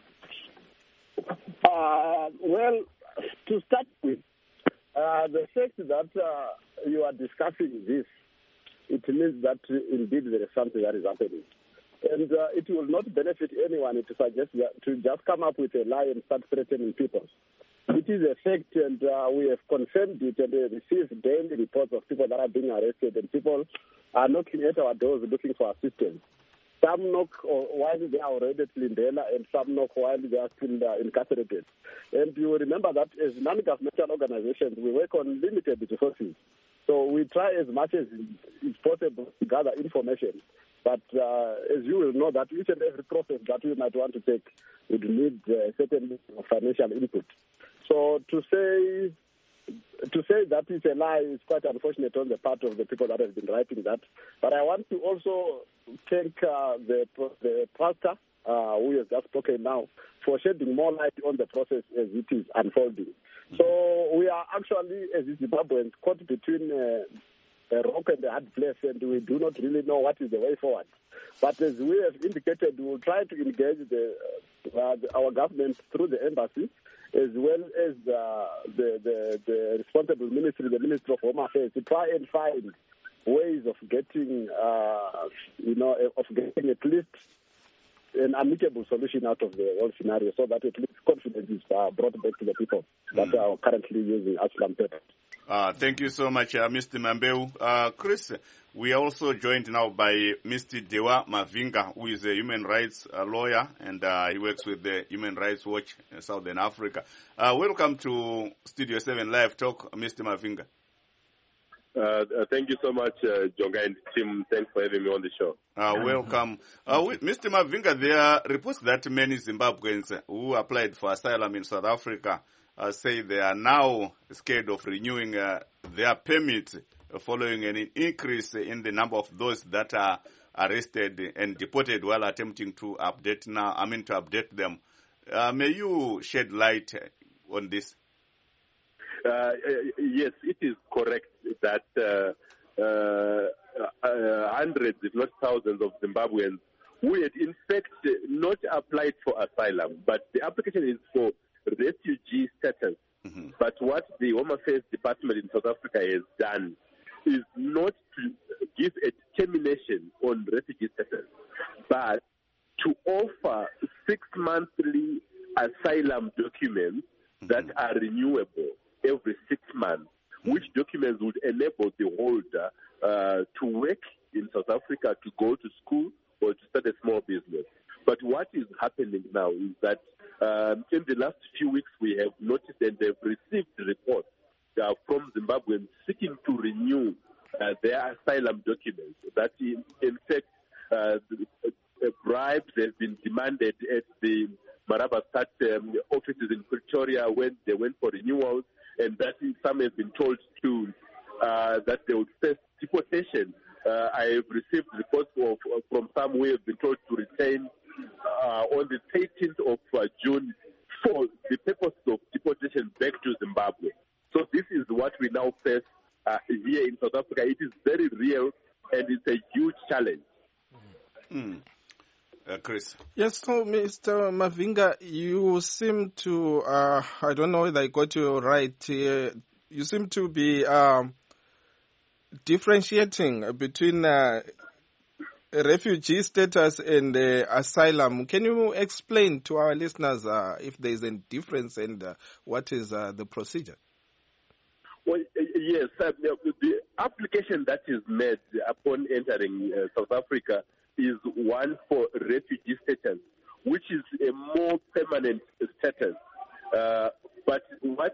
Well, to start with, the fact that you are discussing this, it means that indeed there is something that is happening. And it will not benefit anyone to suggest that, to just come up with a lie and start threatening people. It is a fact, and we have confirmed it, and we received daily reports of people that are being arrested, and people are knocking at our doors looking for assistance. Some knock while they are already at Lindela, and some knock while they are still incarcerated. And you remember that as non-governmental organizations, we work on limited resources. So we try as much as is possible to gather information. But as you will know, that each and every process that we might want to take would need a certain financial input. So to say that it's a lie is quite unfortunate on the part of the people that have been writing that. But I want to also thank the pastor who has just spoken now for shedding more light on the process as it is unfolding. So we are actually, as Zimbabweans, caught between a rock and a hard place, and we do not really know what is the way forward. But as we have indicated, we will try to engage our government through the embassy, as well as the responsible ministry, the Ministry of Home Affairs, to try and find ways of getting, getting at least an amicable solution out of the whole scenario, so that at least confidence is brought back to the people that are currently using Aslam papers. Thank you so much, Mr. Mambeu. Chris, we are also joined now by Mr. Dewa Mavinga, who is a human rights lawyer, and he works with the Human Rights Watch in Southern Africa. Welcome to Studio 7 Live Talk, Mr. Mavinga. Thank you so much, Jonga and Tim. Thanks for having me on the show. Welcome. Mr. Mavinga, there are reports that many Zimbabweans who applied for asylum in South Africa say they are now scared of renewing their permit following an increase in the number of those that are arrested and deported while attempting to update them. May you shed light on this? Yes, it is correct that hundreds, if not thousands, of Zimbabweans who had in fact not applied for asylum, but the application is for refugee status. Mm-hmm. But what the Home Affairs Department in South Africa has done is not to give a termination on refugee status, but to offer 6-monthly asylum documents that are renewable every 6 months, which documents would enable the holder to work in South Africa, to go to school, or to start a small business. But what is happening now is that in the last few weeks we have noticed and they've received reports from Zimbabweans seeking to renew their asylum documents. That in fact bribes have been demanded at the Maraba Stat offices in Pretoria when they went for renewals, and that some have been told to that they would face deportation. I have received reports from some who have been told to return on the 13th of June for the purpose of deportation back to Zimbabwe. So this is what we now face here in South Africa. It is very real, and it's a huge challenge. Chris. Yes, so Mr. Mavinga, you seem to, I don't know whether I got you right here, you seem to be differentiating between refugee status and asylum. Can you explain to our listeners if there is a difference and what is the procedure? Well, yes, the application that is made upon entering South Africa is one for refugee status, which is a more permanent status. But what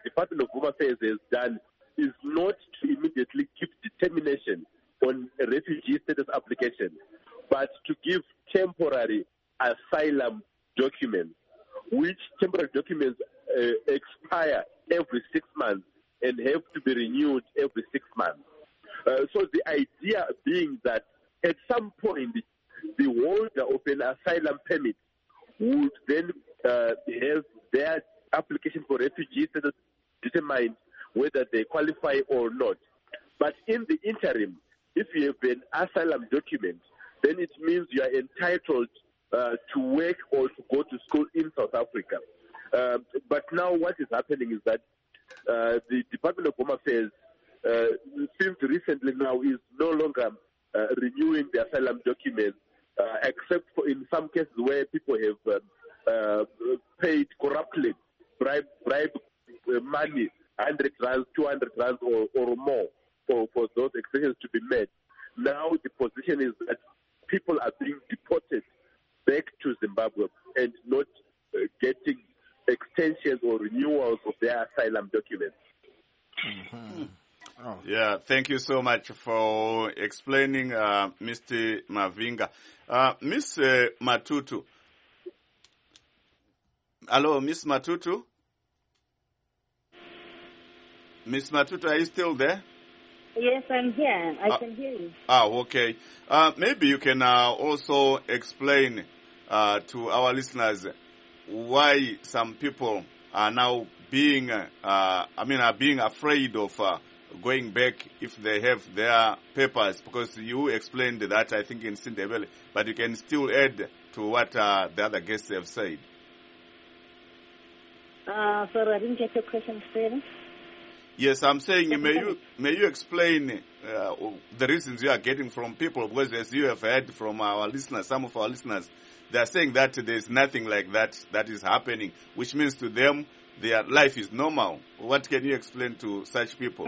Department of Home Affairs has done is not to immediately give determination on a refugee status application, but to give temporary asylum documents, which temporary documents expire every 6 months and have to be renewed every 6 months. So the idea being that at some point, the holder of an asylum permit would then have their application for refugee status determined whether they qualify or not. But in the interim, if you have an asylum document, then it means you are entitled to work or to go to school in South Africa. But now what is happening is that the Department of Home Affairs, since recently now, is no longer renewing the asylum documents, except for in some cases where people have paid corruptly, bribe money, 100 rands, 200 rands or more for those extensions to be made. Now the position is that people are being deported back to Zimbabwe and not getting extensions or renewals of their asylum documents. Mm-hmm. Oh. Yeah, thank you so much for explaining, Mr. Mavinga. Miss Matutu. Hello, Miss Matutu? Miss Matutu, are you still there? Yes, I'm here. I can hear you. Okay. Maybe you can also explain to our listeners why some people are now being afraid of going back if they have their papers, because you explained that, I think, in Sindebele, but you can still add to what the other guests have said. Sorry, I didn't get your question straight. Yes, I'm saying, may you explain the reasons you are getting from people, because as you have heard from our listeners, some of our listeners, they are saying that there's nothing like that is happening, which means to them their life is normal. What can you explain to such people?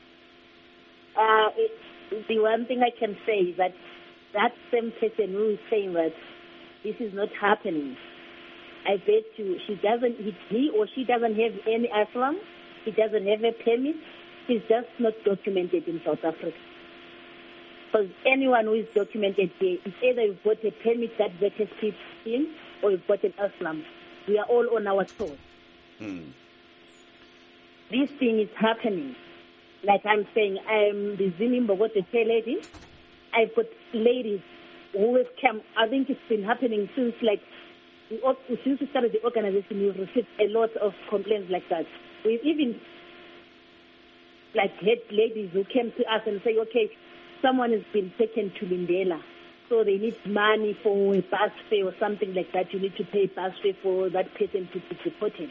The one thing I can say is that same person who is saying that this is not happening, I bet you he or she doesn't have any asylum, he doesn't have a permit, he's just not documented in South Africa. Because anyone who is documented here, it's either you've got a permit that vetters people in, or you've got an asylum. We are all on our toes. This thing is happening. Like I'm saying, I'm the Zinimbogote lady. I've got ladies who have come. I think it's been happening since we started the organization. We've received a lot of complaints like that. We've even had ladies who came to us and say, okay, someone has been taken to Lindela, so they need money for a bus fare or something like that. You need to pay bus fare for that person to be deported.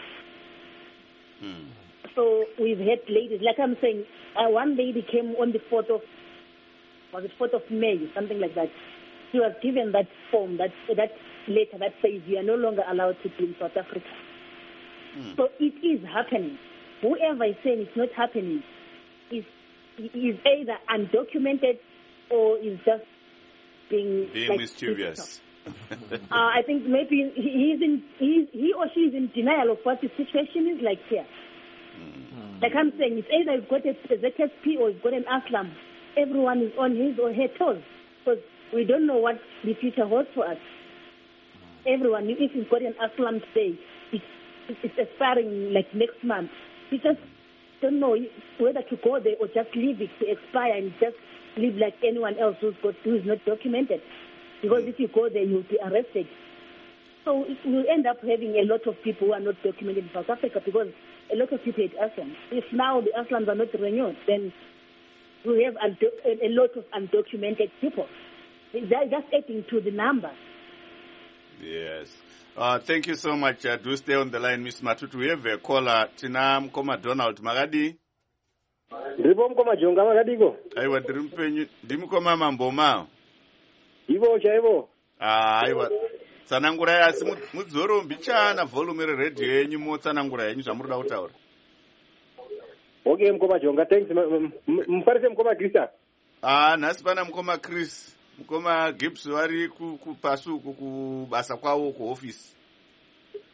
So we've had ladies, like I'm saying, one lady came on the 4th of May, something like that. She was given that form, that letter that says you are no longer allowed to be in South Africa. So it is happening. Whoever is saying it's not happening is either undocumented or is just being mischievous. I think maybe he or she is in denial of what the situation is like here. Like I'm saying, it's either you've got a ZSP or you've got an asylum. Everyone is on his or her toes, because we don't know what the future holds for us. Everyone, if you've got an asylum today, it's expiring like next month. You just don't know whether to go there or just leave it to expire and just live like anyone else who is not documented. Because if you go there, you'll be arrested. So we'll end up having a lot of people who are not documented in South Africa, because a lot of people had asylum. If now the asylums are not renewed, then we have a lot of undocumented people. They're just adding to the number. Yes. Thank you so much. Do stay on the line, Miss Matutu. We have a caller. Tina Mkoma Donald Magadi. Ndipo Mkoma Jonga Magadiko. Aiwa ndimukoma mamboma. Ivo chaivo. Aiwa. Tsanangura yasi mudzoro mbichana volume radio yenyu motsanangura yenyu zvamuroda kutaura. Okay, Mkoma Jonga, thanks. Mufarise Mkoma Krista. Nhasi pana Mkoma Chris. Mkoma Gibbs vari kupasu kubasa kwawo kuoffice.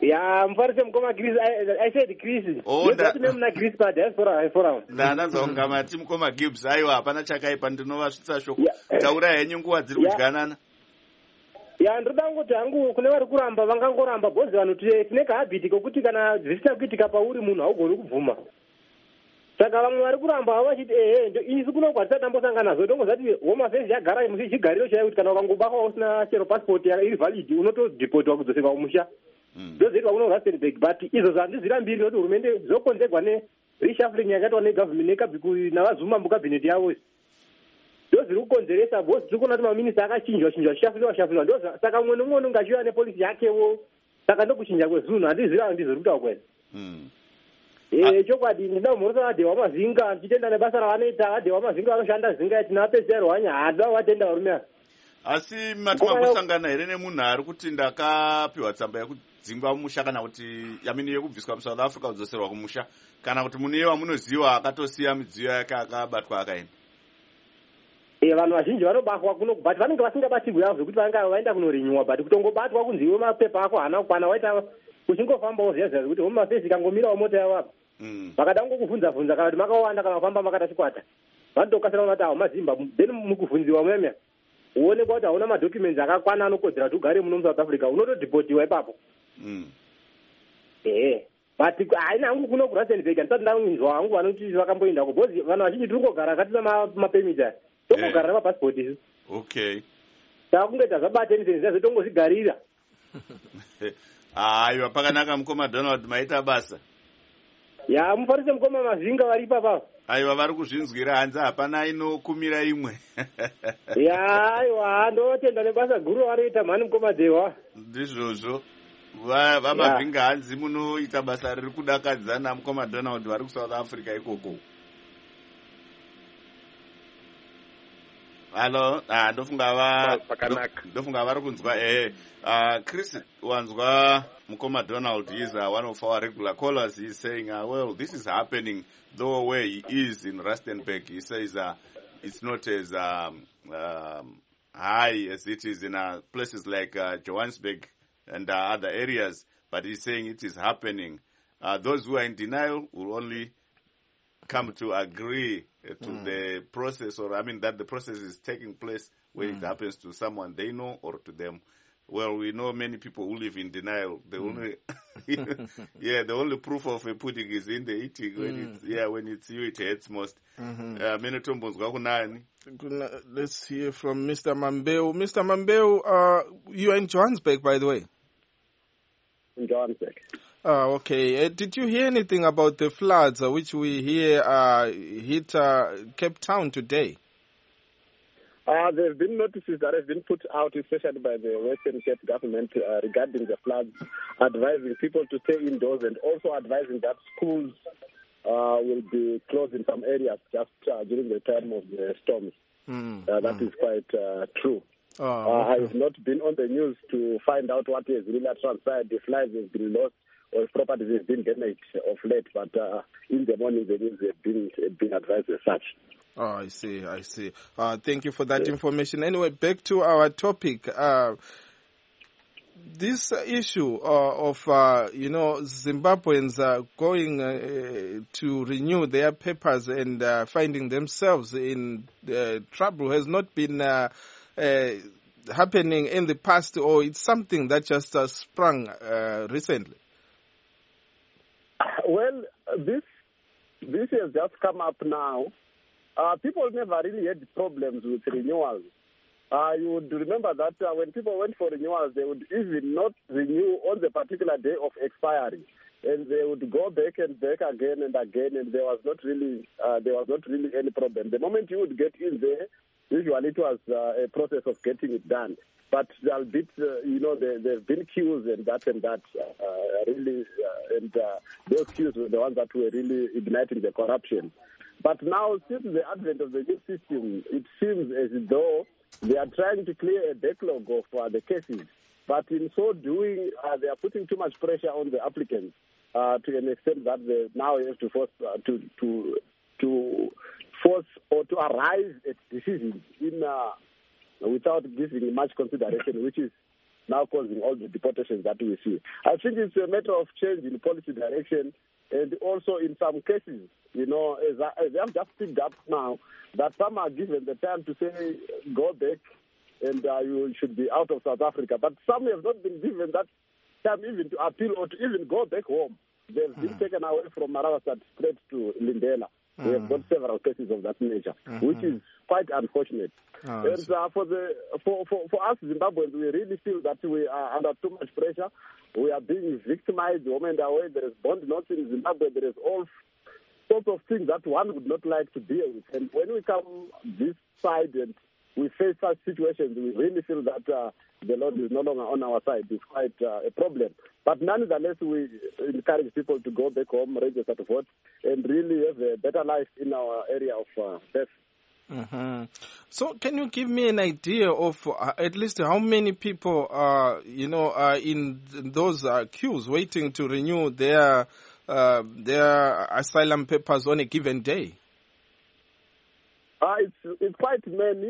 Yeah, Mfarse Mkoma Greece. I said Greece. Oh, that name na Greece pa diaspora forum. Ndananzwa kungamati Mkoma Gibbs. Aiwa, hapana chakaipa ndinovasvitsa shoko. Taura henyu nguva dziri kudyanana. Ya ndoda ngoti hangu kune vari kuramba vangangoramba bhozi vanoti tine kahabhiti kokuti kana zvisina kuitika pauri munhu haugoni kubvuma. Saka vamwe vari kuramba havo vachiti isi kunokwanisa tambosangana nazo ndongozati home affairs yagara muchigariro chaiyo kuti kana ukangobakwa usina chero passport iri valid unotodhipotiwa kudzoserwa kumusha. Ndozoitwa kuno Rustenburg but izvo zvandizvirambiri nekuti hurumende dzokonzerwa nereshuffling yakaitwa neGavhimenti navazuma mukabhineti yavo. Ndozviri kukonzeresa bhosi tiri kuona kuti maminista akachinjwa shafiliwa saka umwe nomwe unenge achiuya nepolisi yakewo saka ndokuchinja kwezunhu handiziri kutaura kwena. Chokwadi ndida kumhoresa adhewa mazinga ndichitenda nebasa ravanoita adhewa mazinga vanoshanda zinga tinapedzera rwanya hada vatenda varume ava. Asi makusangana here nemunhu ari kuti ndakapiwa tsamba yekudzingwa musha kana kuti yamini yekubviswa muSouth Africa kudzoserwa kumusha kana kuti munhu iye wamunoziva akatosiya midziyo yake akabatwa akaenda? Vanhu vazhinji vanobatwa kuno but vanenge vasingabatirwi yavo zvekuti vanga vaenda kunorinyiwa but kutongobatwa kunzi iwe mapepa ako hana kukwana waita uchingofambawo ziyaziya zvekuti home affairs ikangomirawo mota yavo apa vakada kungokubvunza kana kuti makawanda kana kufamba makata chikwata vanotokasira kunoti awo mazimba then mukubvunziwa muyamya uonekwa kuti hauna madocuments akakwana anokodzera kuti ugare muno muSouth Africa unotodhipotiwa ipapo. But haina hangu kuno kuRustenburg handisati ndanzwa hangu vanoti vakamboendako bhozi vanhu vazhinji tiri kugara katina mapemiti aya tongogara namapasipoti isu. Okay. Saka kungoita zvabate nizenzia tongozvigarira. Aiwa, pakanaka Mukoma Donald maita basa. Ya Mufarse Mukoma mazinga vari papa. Aiwa, vari kuzvinzwira hanzi hapana inokumira imwe. Ya aiwa ndotenda nebasa guru varikuita mhani Mukoma Dewa. Ndizvozvo. Vamavhinga hanzi munoita basa riri kudakadzana Mukoma Donald vari kuSouth Africa ikoko. Hello, ndofunga vari kunzwa Chris wanzwa Mukoma Donald is one of our regular callers. He's saying, well, this is happening though where he is in Rustenburg. He says it's not as high as it is in places like Johannesburg and other areas, but he's saying it is happening. Those who are in denial will only come to agree to the process, or I mean that the process is taking place when it happens to someone they know or to them. Well, we know many people who live in denial. The only, the only proof of a pudding is in the eating. When it's you, it hurts most. Let's hear from Mr. Mambeu. Mr. Mambeu, you are in Johannesburg, by the way. In Johannesburg. Okay. Did you hear anything about the floods which we hear hit Cape Town today? There have been notices that have been put out, especially by the Western Cape government, regarding the floods, advising people to stay indoors and also advising that schools will be closed in some areas just during the time of the storms. That is quite true. I have not been on the news to find out what has really transpired, if lives have been lost or if properties have been damaged of late, but in the morning the news have been advised as such. Oh, I see. Thank you for that information. Anyway, back to our topic. This issue of Zimbabweans going to renew their papers and finding themselves in trouble has not been happening in the past, or it's something that just sprung recently? Well, this has just come up now. People never really had problems with renewals. You would remember that when people went for renewals, they would even not renew on the particular day of expiry, and they would go back and back again and again, and there was not really any problem. The moment you would get in there, usually it was a process of getting it done. But albeit, there have been queues and that, and those queues were the ones that were really igniting the corruption. But now, since the advent of the new system, it seems as though they are trying to clear a backlog of the cases. But in so doing, they are putting too much pressure on the applicants to an extent that they now have to force or to arrive at decisions without giving much consideration, which is now causing all the deportations that we see. I think it's a matter of change in policy direction, and also in some cases, you know, as they have just picked up now, that some are given the time to say, go back and you should be out of South Africa. But some have not been given that time even to appeal or to even go back home. They've been taken away from Marawasat straight to Lindela. We have got several cases of that nature, which is quite unfortunate. And for us Zimbabweans, we really feel that we are under too much pressure. We are being victimized the moment away. There is bond notes in Zimbabwe. There is all sorts of things that one would not like to deal with. And when we come this side and we face such situations, we really feel that the Lord is no longer on our side. It's quite a problem. But nonetheless, we encourage people to go back home, register to vote, and really have a better life in our area of birth. So can you give me an idea of at least how many people are in those queues waiting to renew their asylum papers on a given day? It's quite many.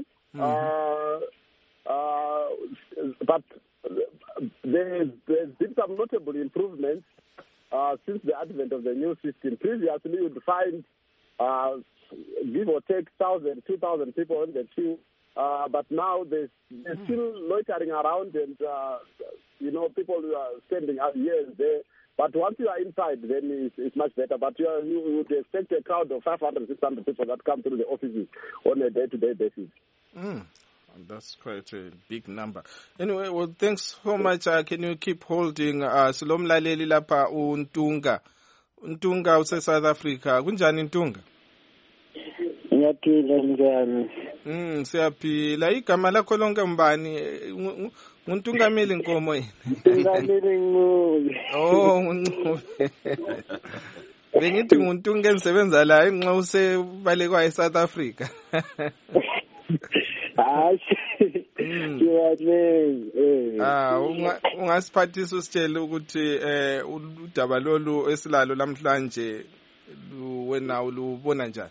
But there's been some notable improvements since the advent of the new system. Previously, you would find give or take 1,000, 2,000 people in the queue, but now they're still loitering around, and people who are standing out here and there. But once you are inside, then it's much better. But you would expect a crowd of 500, 600 people that come through the offices on a day-to-day basis. That's quite a big number. Anyway, well, thanks so much. Can you keep holding? Silomlaleli lapha uNtunga. uNtunga use South Africa. Kunjani Ntunga? Ngiyaphila njani? Siyaphila. Igama lakho lonke mbani? Nguntungameli Nkomo yini? Ntungameli Ncube. Oh, Ncube. Bengithi nguntunga engisebenza la enxa usebalekwa eSouth Africa. Ungasiphathisa usitshele ukuthi udaba lolu esilalo namhlanje wena ulubona njani?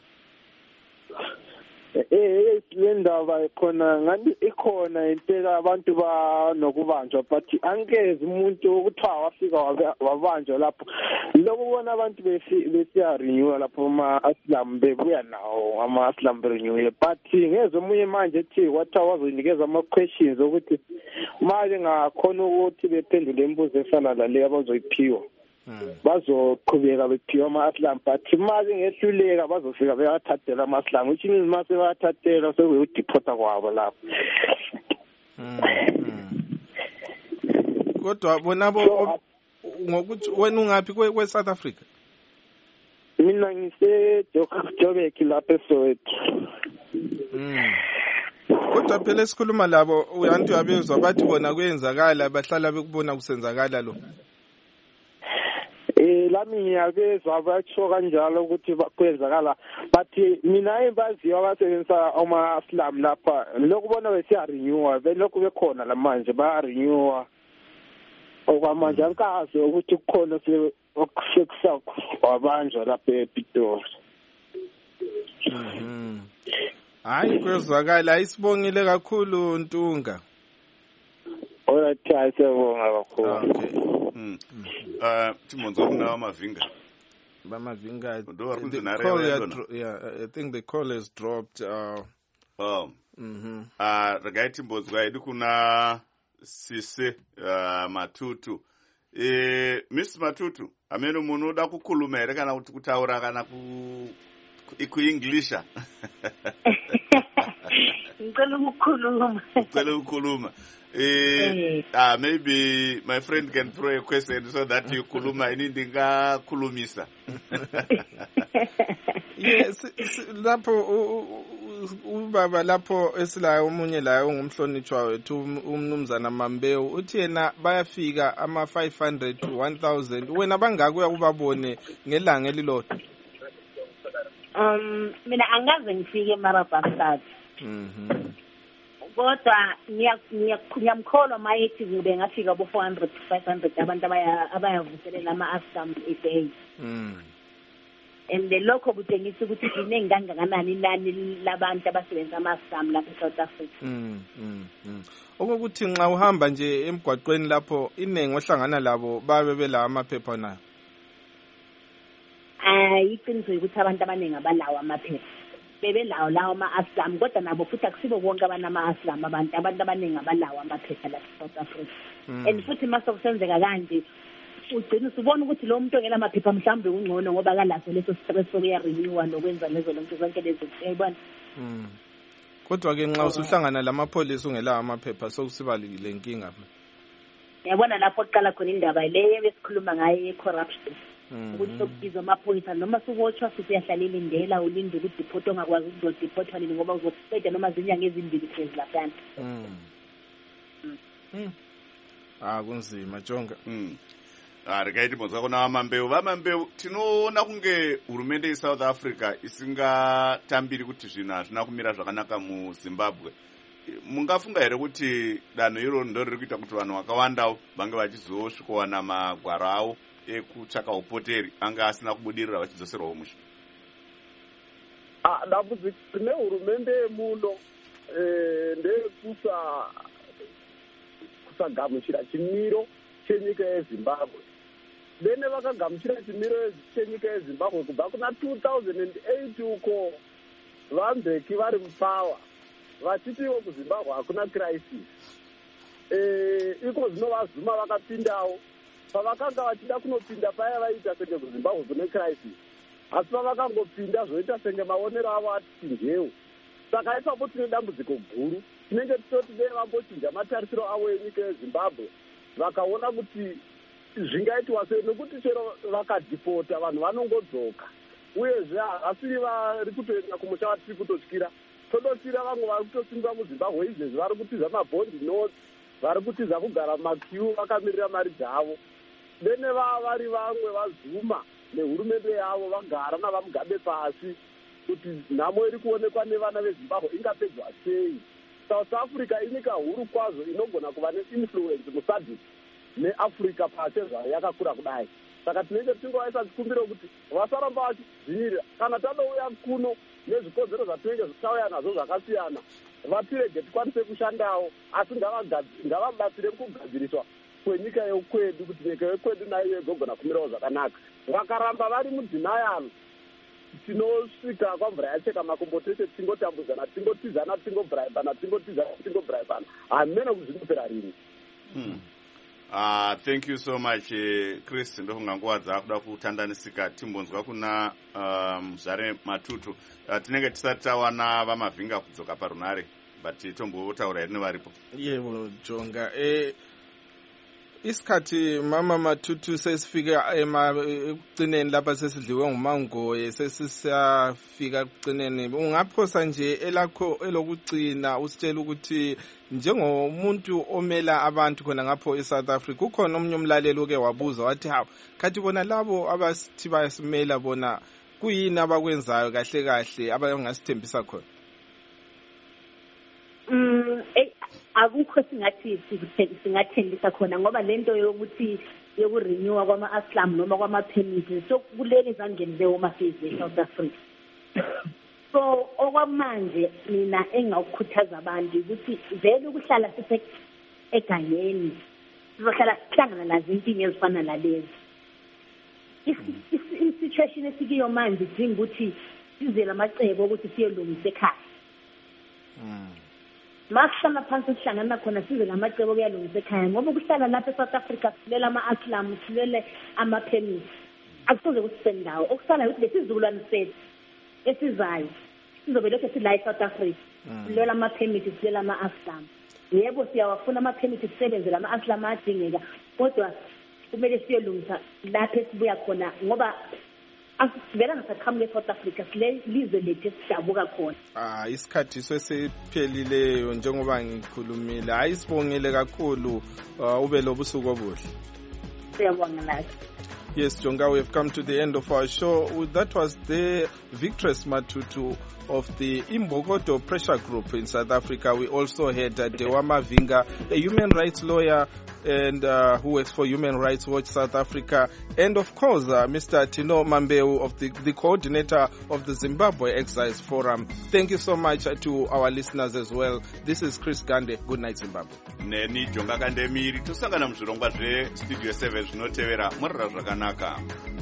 Le ndaba khona ngathi ikhona impela abantu banokubanjwa, but angeze umuntu ukuthiwa wafika wabanjwa lapho. Lokubona abantu besiya renew lapho ama-asylum bebuya nawo ama-asylum renew, but ngeze omunye manje ethi kwathiwa wazonikeza ama-questions ukuthi manje ngakhona ukuthi bephendule imibuzo efana laleyo abazoyiphiwa. Bazoqhubeka bephiwa ama-asylum, but imali ngehluleka bazofika bewathathela ama-asylum, which means mase bewathathela sekuyudipota kwabo lapho. Kodwa bonabo ngokuthi wena ungaphi kwe-South Africa? Mina ngise-Joburg lapha eSoweto. Kodwa phela esikhuluma labo uyanti uyabezwa bathi bona kuyenzakala, bahlala bekubona kusenzakala lo. Lami ngiyabezwa batsho kanjalo ukuthi kwenzakala, but mina engibaziyo abasebenzisa ama-asylum lapha lokubona besiya-renewa belokhu bekhona lamanje baya-renewa. Okwamanje angikazi ukuthi kukhona sekusakho wabanjwa lapha ePitori. Hayi kwezwakala, isibongile kakhulu Ntunga. Alright, siyabonga kakhulu. Timonzo kuna Bamavinga. Bamavinga. Yeah, I think the call has dropped. Ragaiti mbozwa edu kuna Sise Matutu. Miss Matutu, ameno munhu uda kukhuluma here kana kuti kutaura kana ku Englisha. Ngicela ukukhuluma. Maybe my friend can throw a question so that you kuluma anything kulumisa. Yes, lapho ubaba lapho esila umunye la ungumhlonitshwa wethu umnumzana Mambewu uthi yena bayafika ama 500 to 1000. Wena bangaki uyakubabone ngelanga elilodwa? Mina angaze ngifike eMarabastad. Kodwa ngiyamkholwa mayethi kube ngafika abo 400 to 500 abantu abayavuselela ama-asylum a day. and lokho kutshengisa ukuthi liningi kangakanani inani labantu abasebenza ama-Islam lapha eSouth Africa. Okokuthi nxa uhamba nje emgwaqweni lapho iningi ohlangana labo babe belawo amaphepha nayo. Iqiniso ukuthi abantu abaningi abalawo amaphepha. Bebelawo lawo ama-Islam kodwa nabo futhi akusibo bonke abanama-Islam abantu abaningi abalawo amaphepha lapha eSouth Africa. And futhi mase kusenzeka kanje ugcina usubona ukuthi lo muntu ongela maphepha mhlawumbe ungcono ngoba kalaso leso stress sokuya-renewa nokwenza lezo lonke zonke lezo yayibona. Kodwa-ke nxa usuhlangana lamapholisa ungelawo amaphepha sokusibalile inkinga. Yabona lapho oqala khona indaba leyo besikhuluma ngayo ye-corruption. Ukuthi sokubizwa amaphoyisa noma subotshwa futhi uyahlalela indela ulinde ukudipota ongakwazi ukuzodipotwa nini ngoba uzoqeda noma zinyanga ezimbili phezulu laphana. Kunzima Jonga. Rikaiti mozwa kuna vamambeu tinoona kunge hurumende yeSouth Africa isingatambiri kuti zvinhu hazvina kumira zvakanaka muZimbabwe. Mungafunga here kuti danho iro ndo riri kuita kuti vanhu vakawandawo vange vachizosvikowana magwaro avo ekutsvaka upoteri anga asina kubudirira vachidzoserwawo musha? Dambudziko rine hurumende yemuno ndekusagamukira chimiro chenyika yeZimbabwe. Bene vakagamuchira chimiro chenyika yeZimbabwe kubva kuna 2008 uko vaMbeki vari mupawa vachitiwo kuZimbabwe hakuna crisis. Iko zvino vaZuma vakapindawo pavakanga vachida kunopinda paya vaita senge kuZimbabwe kune crisis, asi pavakangopinda zvoita senge maonero avo ati njeu. Saka ipapo tine dambudziko guru tinenge titoti dei vambochinja matarisiro avo enyika yeZimbabwe vakaona kuti zvingaitwa sei, nokuti chero vakadhipota vanhu vanongodzoka uyezve havasiri vari kutoenda kumusha vatiri kutotyira. Todosira vamwe vari kutosimba muZimbabwe izvezvi vari kutiza mabhondi notes, vari kutiza kugara mumakiu vakamirira mari dzavo. Bene vari vamwe vaZuma nehurumende yavo vagara navamugabe pasi kuti nhamo iri kuonekwa nevana veZimbabwe ingapedzwa sei. South Africa inyika huru kwazvo inogona kuva neinfluence muSADC neAfrica pachezva yakakura kudai. Saka tinenge tingovaisa chikumbiro kuti vasaramba vachidzinira kana tadouya kuno nezvikodzero zvatinenge tauya nazvo zvakasiyana, vatirege tikwanise kushandawo, asi ngavabatsire kugadziriswa kwenyika yekwedu kuti nyika yekwedu nayo igogona kumirawo zvakanaka. Vakaramba vari mudhinayalo tinosvika kwamvura yacheka makombo tese tingotambudzana, tingotizana, tingobhuraibana, tingobhuraibana, hamene kuzvinopera rini. Thank you so much Chris. Ndofunga nguva dzakuda kutandanisika timbonzwa kuna Mzare Matutu. Tinenge tisati tawana vamavhinga kudzoka parunare but tombotaura here nevaripo. Yebo Jonga, isikhathi mama Matutu sesifika ekucineni lapha sesidliwe ngumangoye sesisafika ekucineni, ungaphosa nje elakho elokugcina usitshela ukuthi njengomuntu omela abantu khona ngapho eSouth Africa ukhona omunye umlaleli oke wabuza wathi hawu khathi bona labo abasithi bayasimela bona kuyini abakwenzayo kahle kahle abangasithembisa khona? Akukho singathembisa khona ngoba lento yokuthi yokurenewa kwama-Islam noma kwama-permit sokulele ezandleni ze-Home Affairs eSouth Africa. So okwamanje mina engawukhuthaza abantu ukuthi vele ukuhlala siphe egangeni sizohlala sihlangana nazo inkinga ezifana nalezi. I-situation esikiyo manje idinga ukuthi size lamacebo ukuthi siyelungisa ekhaya. Masihlala phansi sihlangana khona size lamacebo kuyalungisa ekhaya ngoba ukuhlala lapha eSouth Africa silela ama-Islam silele ama-permit akusoze kusisendawo. Okusalayo ukuthi lesizukulwane sethu esizayo sizobe lokho sila eSouth Africa silela ama-permit silela ama-Islam. Yebo siyawafuna ama-permit sisebenzele ama-Islam adingeka, kodwa kumele siyolungisa lapha esibuya khona ngoba asivela ngasaqhamuka eSouth Africa lizwe lethu esidabuka khona. Isikhathi sesiphelile njengoba ngikhulumile, hayi sibongele kakhulu ube lobusuku obuhle. Siyabonga nathi. Yes, Jonga, we have come to the end of our show. That was the Victress Matutu of the Imbokodo Pressure Group in South Africa. We also had Dewama Vinga, a human rights lawyer and who works for Human Rights Watch South Africa, and of course Mr. Tino Mambeu, of the coordinator of the Zimbabwe Exiles Forum. Thank you so much to our listeners as well. This is Chris Gande. Good night, Zimbabwe. Neni Jonga Kandemiri, tusangana muzvirongwa zvestudio 7 zvinotevera murira zvakanaka.